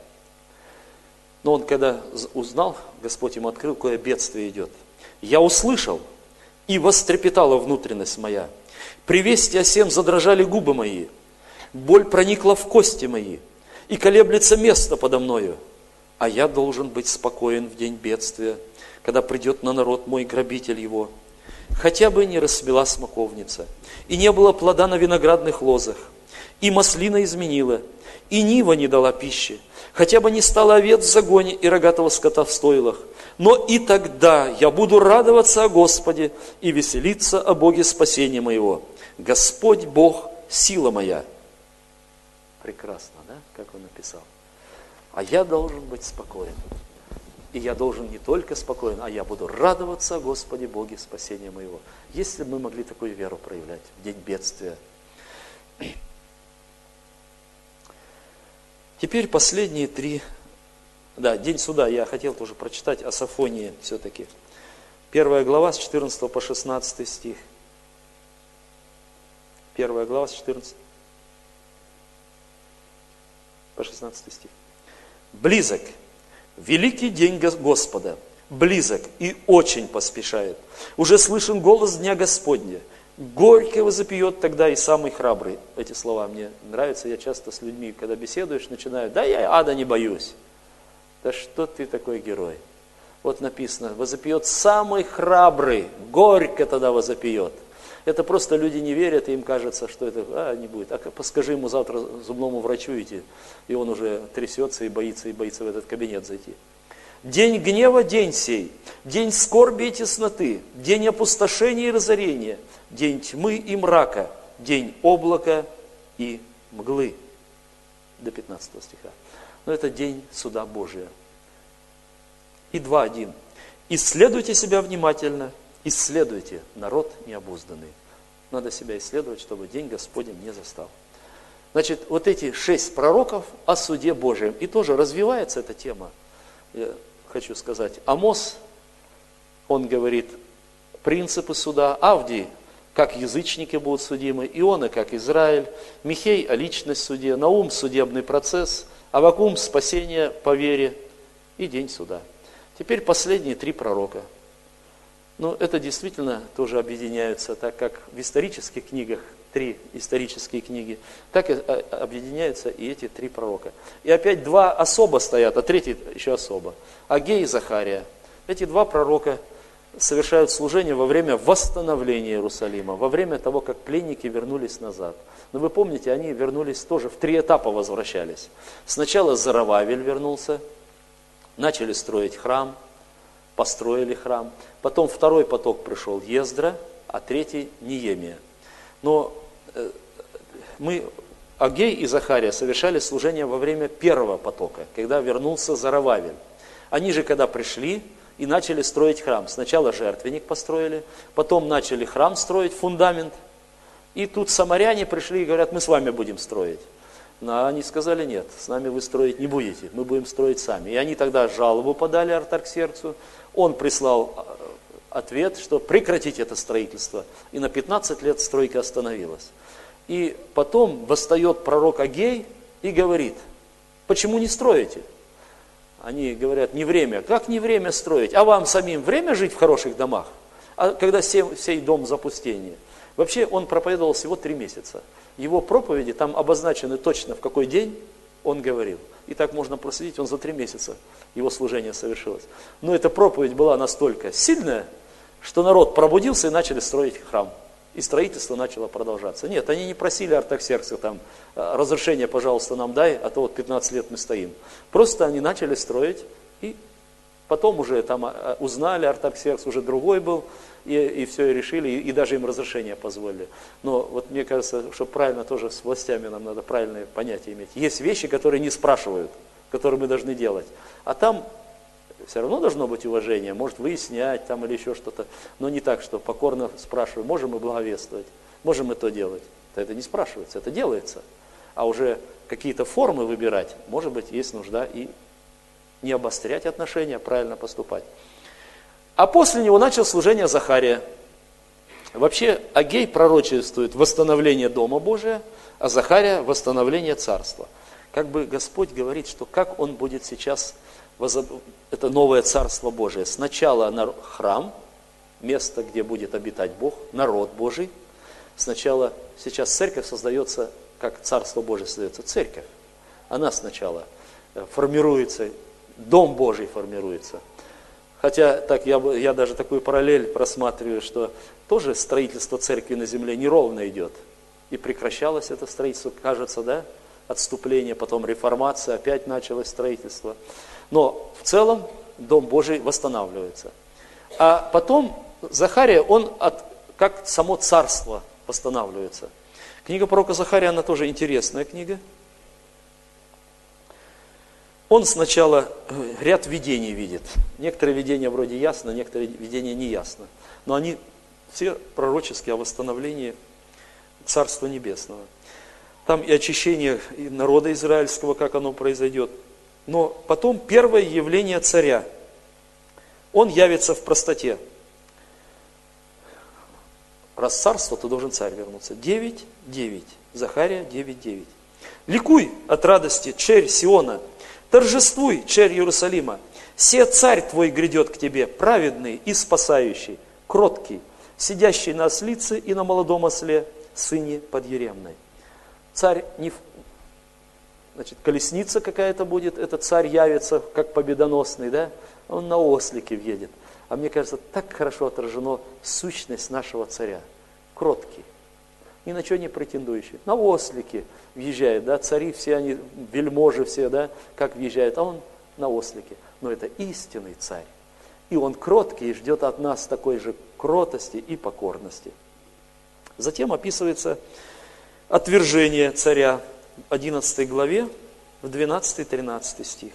Но он, когда узнал, Господь ему открыл, какое бедствие идет. «Я услышал, и вострепетала внутренность моя. При вести о сем задрожали губы мои. Боль проникла в кости мои, и колеблется место подо мною. А я должен быть спокоен в день бедствия, когда придет на народ мой грабитель его. Хотя бы не расцвела смоковница, и не было плода на виноградных лозах, и маслина изменила, и нива не дала пищи, хотя бы не стало овец в загоне и рогатого скота в стойлах. Но и тогда я буду радоваться о Господе и веселиться о Боге спасения моего. Господь Бог, сила моя». Прекрасно, да, как он написал. А я должен быть спокоен. И я должен не только спокоен, а я буду радоваться о Господе Боге спасения моего. Если бы мы могли такую веру проявлять в день бедствия. Теперь последние три. Да, день суда я хотел тоже прочитать о Софонии все-таки. Первая глава с четырнадцатого по шестнадцатый стих. Первая глава с четырнадцатого по шестнадцатый стих. «Близок великий день Господа, близок и очень поспешает. Уже слышен голос Дня Господня. Горько возопьет тогда и самый храбрый». Эти слова мне нравятся. Я часто с людьми, когда беседуешь, начинаю: «Да я ада не боюсь». Да что ты такой герой? Вот написано: возопьет самый храбрый, горько тогда возопьет. Это просто люди не верят, и им кажется, что это а, не будет. А скажи ему завтра зубному врачу идти, и он уже трясется и боится, и боится в этот кабинет зайти. День гнева, день сей, день скорби и тесноты, день опустошения и разорения, день тьмы и мрака, день облака и мглы. До пятнадцатого стиха. Но это день суда Божия. И два один. «Исследуйте себя внимательно, исследуйте, народ необузданный». Надо себя исследовать, чтобы день Господень не застал. Значит, вот эти шесть пророков о суде Божьем. И тоже развивается эта тема. Я хочу сказать, Амос, он говорит принципы суда. Авдий, как язычники будут судимы. Иона, как Израиль. Михей, о личность в суде. Наум, судебный процесс. Аввакум, спасение по вере. И день суда. Теперь последние три пророка. Ну, это действительно тоже объединяются, так как в исторических книгах, три исторические книги, так и объединяются и эти три пророка. И опять два особо стоят, а третий еще особо. Агей и Захария. Эти два пророка совершают служение во время восстановления Иерусалима, во время того, как пленники вернулись назад. Но вы помните, они вернулись тоже, в три этапа возвращались. Сначала Зоровавель вернулся, начали строить храм, построили храм. Потом второй поток пришел Ездра, а третий Неемия. Но э, мы, Агей и Захария, совершали служение во время первого потока, когда вернулся Зоровавель. Они же, когда пришли и начали строить храм, сначала жертвенник построили, потом начали храм строить, фундамент. И тут самаряне пришли и говорят: мы с вами будем строить. Но они сказали, нет, с нами вы строить не будете, мы будем строить сами. И они тогда жалобу подали Артаксерксу, он прислал ответ, что прекратить это строительство. И на пятнадцать лет стройка остановилась. И потом восстает пророк Агей и говорит, почему не строите? Они говорят, не время. Как не время строить? А вам самим время жить в хороших домах? А когда сей, сей дом запустения? Вообще он проповедовал всего три месяца. Его проповеди там обозначены точно, в какой день он говорил. И так можно проследить, он за три месяца его служение совершилось. Но эта проповедь была настолько сильная, что народ пробудился и начали строить храм. И строительство начало продолжаться. Нет, они не просили Артаксеркса там, разрешение, пожалуйста, нам дай, а то вот пятнадцать лет мы стоим. Просто они начали строить, и потом уже там узнали, Артаксеркс уже другой был, и, и все, и решили, и, и даже им разрешение позволили. Но вот мне кажется, что правильно тоже с властями нам надо правильное понятие иметь. Есть вещи, которые не спрашивают, которые мы должны делать. А там все равно должно быть уважение, может выяснять там или еще что-то, но не так, что покорно спрашиваю, можем мы благовествовать, можем мы то делать. Это не спрашивается, это делается. А уже какие-то формы выбирать, может быть, есть нужда и не обострять отношения, а правильно поступать. А после него начал служение Захария. Вообще Агей пророчествует восстановление Дома Божия, а Захария восстановление Царства. Как бы Господь говорит, что как Он будет сейчас, это новое Царство Божие. Сначала храм, место, где будет обитать Бог, народ Божий. Сначала, сейчас церковь создается, как Царство Божие создается, церковь. Она сначала формируется, Дом Божий формируется. Хотя так, я, я даже такую параллель просматриваю, что тоже строительство церкви на земле неровно идет. И прекращалось это строительство, кажется, да? Отступление, потом реформация, опять началось строительство. Но в целом Дом Божий восстанавливается. А потом Захария, он от, как само царство восстанавливается. Книга пророка Захария, она тоже интересная книга. Он сначала ряд видений видит. Некоторые видения вроде ясно, некоторые видения не ясно. Но они все пророческие о восстановлении Царства Небесного. Там и очищение народа израильского, как оно произойдет. Но потом первое явление царя. Он явится в простоте. Раз царство, то должен царь вернуться. девять девять. Захария девять девять. Ликуй от радости, черь Сиона. Торжествуй, черь Иерусалима. Се царь твой грядет к тебе, праведный и спасающий, кроткий, сидящий на ослице и на молодом осле, сыне подъеремной. Царь не... Значит, колесница какая-то будет, этот царь явится как победоносный, да? Он на ослике въедет. А мне кажется, так хорошо отражено сущность нашего царя. Кроткий, ни на что не претендующий. На ослике въезжает, да? Цари все они, вельможи все, да? Как въезжают, а он на ослике. Но это истинный царь. И он кроткий и ждет от нас такой же кротости и покорности. Затем описывается отвержение царя в одиннадцатой главе, в двенадцатый-тринадцатый стих.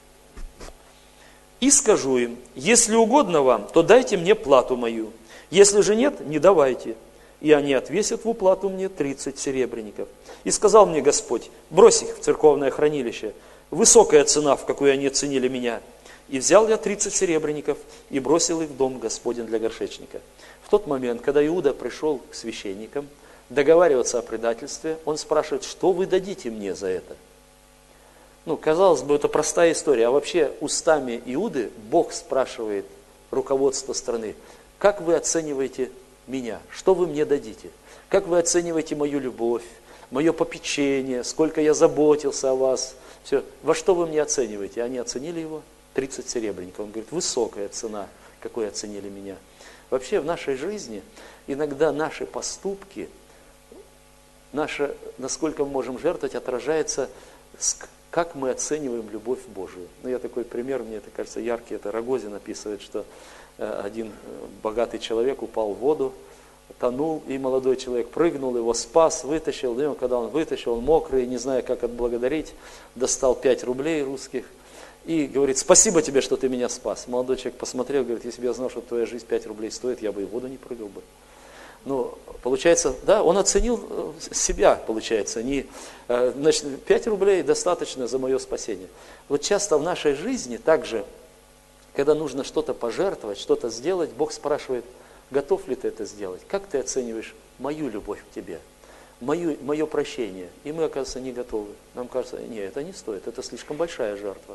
«И скажу им, если угодно вам, то дайте мне плату мою, если же нет, не давайте. И они отвесят в уплату мне тридцать серебряников. И сказал мне Господь, брось их в церковное хранилище, высокая цена, в какую они оценили меня. И взял я тридцать серебряников и бросил их в дом Господень для горшечника». В тот момент, когда Иуда пришел к священникам, договариваться о предательстве, он спрашивает, что вы дадите мне за это? Ну, казалось бы, это простая история, а вообще устами Иуды Бог спрашивает руководство страны, как вы оцениваете меня, что вы мне дадите? Как вы оцениваете мою любовь, мое попечение, сколько я заботился о вас? Все. Во что вы мне оцениваете? Они оценили его тридцать серебряников. Он говорит, высокая цена, какой оценили меня. Вообще в нашей жизни иногда наши поступки, наше, насколько мы можем жертвовать, отражается, как мы оцениваем любовь Божию. Ну, я такой пример, мне это кажется яркий, это Рогозин описывает, что один богатый человек упал в воду, тонул, и молодой человек прыгнул, его спас, вытащил, и когда он вытащил, он мокрый, не зная, как отблагодарить, достал пять рублей русских и говорит, спасибо тебе, что ты меня спас. Молодой человек посмотрел, говорит, если бы я знал, что твоя жизнь пять рублей стоит, я бы и в воду не прыгал бы. Ну, получается, да, он оценил себя, получается, не, значит, пять рублей достаточно за мое спасение. Вот часто в нашей жизни также, когда нужно что-то пожертвовать, что-то сделать, Бог спрашивает, готов ли ты это сделать? Как ты оцениваешь мою любовь к тебе, мою, мое прощение? И мы, оказывается, не готовы. Нам кажется, нет, это не стоит, это слишком большая жертва.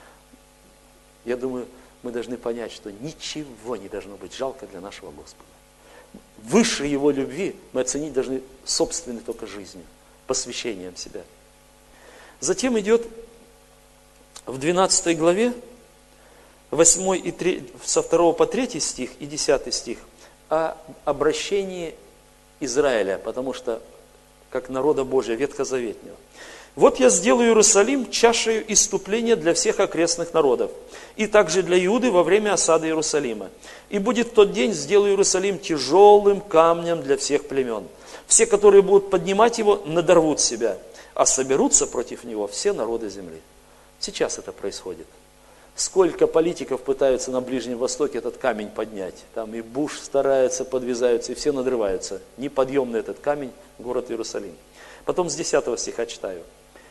Я думаю, мы должны понять, что ничего не должно быть жалко для нашего Господа. Выше Его любви мы оценить должны собственной только жизнью, посвящением себя. Затем идет в двенадцатой главе, восьмой и три, со второго по третий стих и десятый стих, о обращении Израиля, потому что как народа Божия, ветхозаветнего. «Вот я сделаю Иерусалим чашею исступления для всех окрестных народов, и также для Иуды во время осады Иерусалима. И будет в тот день, сделаю Иерусалим тяжелым камнем для всех племен. Все, которые будут поднимать его, надорвут себя, а соберутся против него все народы земли». Сейчас это происходит. Сколько политиков пытаются на Ближнем Востоке этот камень поднять. Там и Буш старается, подвязаются, и все надрываются. Неподъемный этот камень, город Иерусалим. Потом с десятого стиха читаю.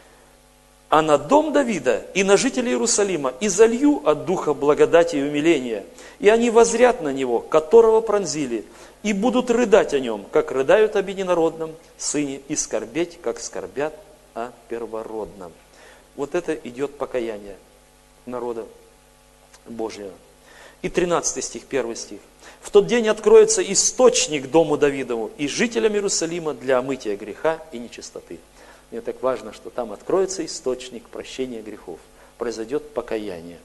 «А на дом Давида и на жителей Иерусалима изолью от духа благодати и умиления, и они воззрят на него, которого пронзили, и будут рыдать о нем, как рыдают об единородном сыне, и скорбеть, как скорбят о первородном». Вот это идет покаяние народа Божьего. И тринадцатый стих, первый стих. «В тот день откроется источник дому Давидову и жителям Иерусалима для омытия греха и нечистоты». Мне так важно, что там откроется источник прощения грехов. Произойдет покаяние.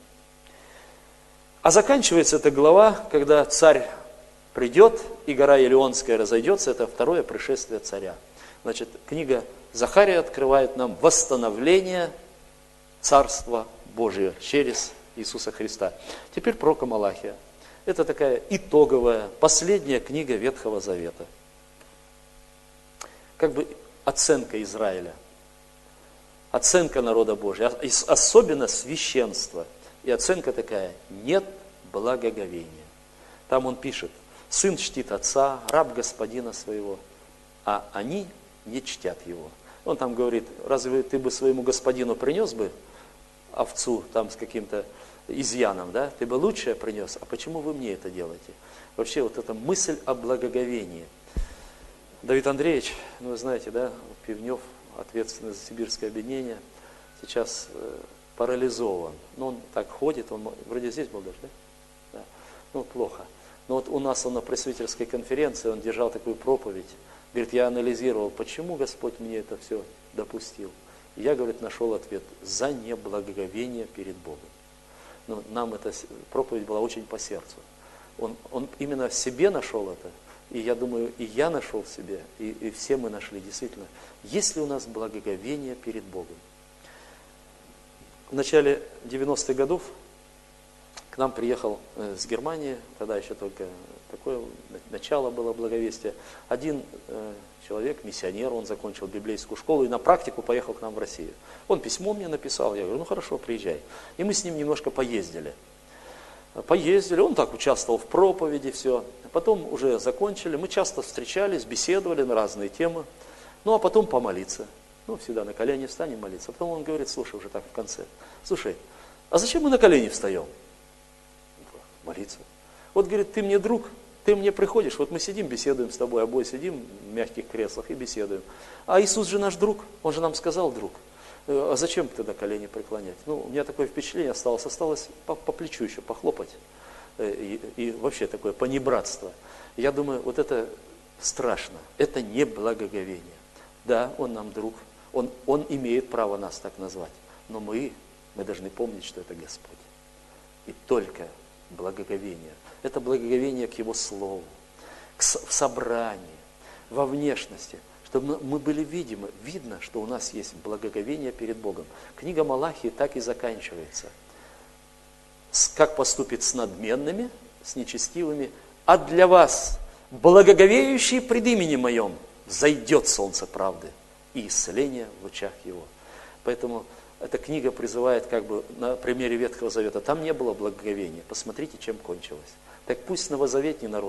А заканчивается эта глава, когда царь придет, и гора Елеонская разойдется. Это второе пришествие царя. Значит, книга Захария открывает нам восстановление Царства Божия через Иисуса Христа. Теперь пророка Малахия. Это такая итоговая, последняя книга Ветхого Завета. Как бы оценка Израиля, оценка народа Божия, особенно священства. И оценка такая: нет благоговения. Там он пишет: сын чтит отца, раб господина своего, а они не чтят его. Он там говорит: разве ты бы своему господину принес бы овцу там с каким-то изъяном, да? Ты бы лучшее принес, а почему вы мне это делаете? Вообще вот эта мысль о благоговении. Давид Андреевич, ну вы знаете, да, Пивнев, ответственный за сибирское объединение, сейчас э, парализован. Ну он так ходит, он вроде здесь был даже, да? Да. Ну плохо. Но вот у нас он на пресвитерской конференции, он держал такую проповедь. Говорит, я анализировал, почему Господь мне это все допустил. И я, говорит, нашел ответ: за неблагоговение перед Богом. Но нам эта проповедь была очень по сердцу. Он, он именно в себе нашел это. И я думаю, и я нашел в себе, и, и все мы нашли, действительно. Есть ли у нас благоговение перед Богом? В начале девяностых годов к нам приехал э, с Германии, тогда еще только такое начало было благовестия, один э, человек, миссионер, он закончил библейскую школу и на практику поехал к нам в Россию. Он письмо мне написал, я говорю, ну хорошо, приезжай. И мы с ним немножко поездили. Поездили, он так участвовал в проповеди, все. Потом уже закончили, мы часто встречались, беседовали на разные темы. Ну а потом помолиться. Ну всегда на колени встанем молиться. Потом он говорит, слушай, уже так в конце, слушай, а зачем мы на колени встаем? Молиться. Вот, говорит, ты мне друг, ты мне приходишь, вот мы сидим, беседуем с тобой, обои сидим в мягких креслах и беседуем. А Иисус же наш друг, он же нам сказал, друг. А зачем тогда колени преклонять? Ну, у меня такое впечатление осталось, осталось по, по плечу еще похлопать. И, и вообще такое понебратство. Я думаю, вот это страшно, это не благоговение. Да, он нам друг, он, он имеет право нас так назвать. Но мы, мы должны помнить, что это Господь. И только благоговение. Это благоговение к Его Слову, к, в собрании, во внешности. Чтобы мы были видимы, видно, что у нас есть благоговение перед Богом. Книга Малахии так и заканчивается. Как поступит с надменными, с нечестивыми, а для вас, благоговеющие пред именем Моем, взойдет солнце правды и исцеление в лучах Его. Поэтому эта книга призывает как бы на примере Ветхого Завета. Там не было благоговения. Посмотрите, чем кончилось. Так пусть новозаветний народ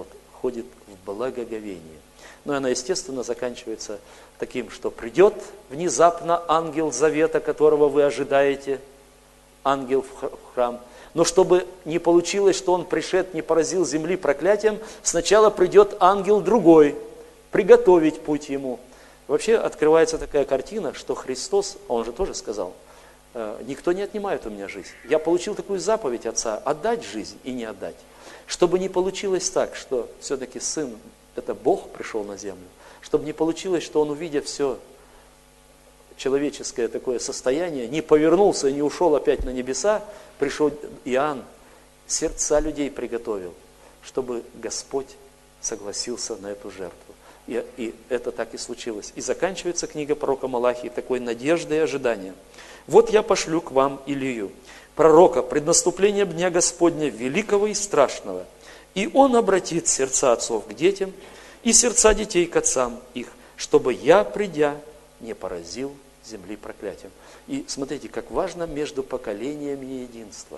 приходит в благоговение. Ну и она, естественно, заканчивается таким, что придет внезапно ангел завета, которого вы ожидаете, ангел в храм. Но чтобы не получилось, что он пришед, не поразил земли проклятием, сначала придет ангел другой, приготовить путь ему. Вообще открывается такая картина, что Христос, он же тоже сказал, никто не отнимает у меня жизнь. Я получил такую заповедь Отца, отдать жизнь и не отдать. Чтобы не получилось так, что все-таки Сын, это Бог пришел на землю, чтобы не получилось, что Он, увидя все человеческое такое состояние, не повернулся и не ушел опять на небеса, пришел Иоанн, сердца людей приготовил, чтобы Господь согласился на эту жертву. И, и это так и случилось. И заканчивается книга пророка Малахии такой надеждой и ожиданием. «Вот я пошлю к вам Илию, пророка, пред наступлением Дня Господня, великого и страшного, и он обратит сердца отцов к детям, и сердца детей к отцам их, чтобы я, придя, не поразил земли проклятием». И смотрите, как важно между поколениями единство.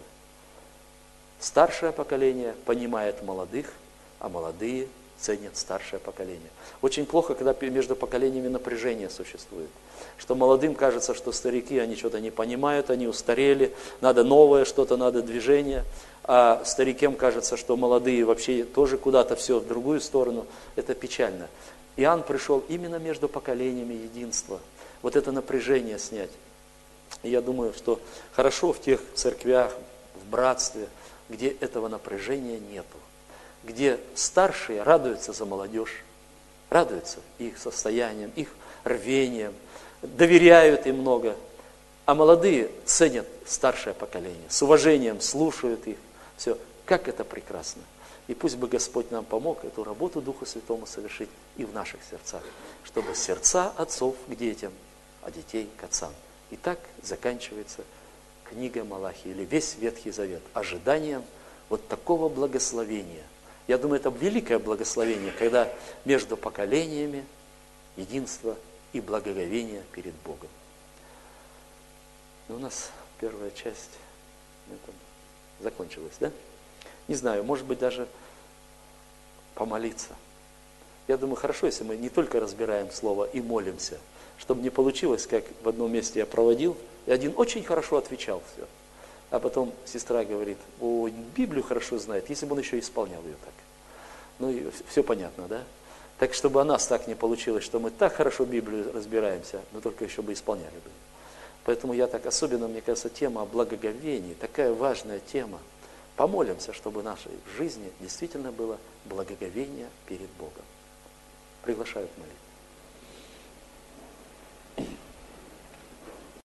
Старшее поколение понимает молодых, а молодые ценят старшее поколение. Очень плохо, когда между поколениями напряжение существует. Что молодым кажется, что старики, они что-то не понимают, они устарели, надо новое что-то, надо движение. А старикам кажется, что молодые вообще тоже куда-то все в другую сторону. Это печально. Иоанн пришел именно между поколениями единства. Вот это напряжение снять. И я думаю, что хорошо в тех церквях, в братстве, где этого напряжения нету. Где старшие радуются за молодежь, радуются их состоянием, их рвением, доверяют им много, а молодые ценят старшее поколение, с уважением слушают их. Все, как это прекрасно. И пусть бы Господь нам помог эту работу Духу Святому совершить и в наших сердцах, чтобы сердца отцов к детям, а детей к отцам. И так заканчивается книга Малахии, или весь Ветхий Завет, ожиданием вот такого благословения. Я думаю, это великое благословение, когда между поколениями единство и благоговение перед Богом. Но у нас первая часть это, закончилась, да? Не знаю, может быть, даже помолиться. Я думаю, хорошо, если мы не только разбираем слово и молимся, чтобы не получилось, как в одном месте я проводил, и один очень хорошо отвечал все. А потом сестра говорит, о, Библию хорошо знает, если бы он еще исполнял ее так. Ну и все понятно, да? Так, чтобы о нас так не получилось, что мы так хорошо Библию разбираемся, но только еще бы исполняли бы. Поэтому я так, особенно, мне кажется, тема о благоговении, такая важная тема. Помолимся, чтобы в нашей жизни действительно было благоговение перед Богом. Приглашают молитву.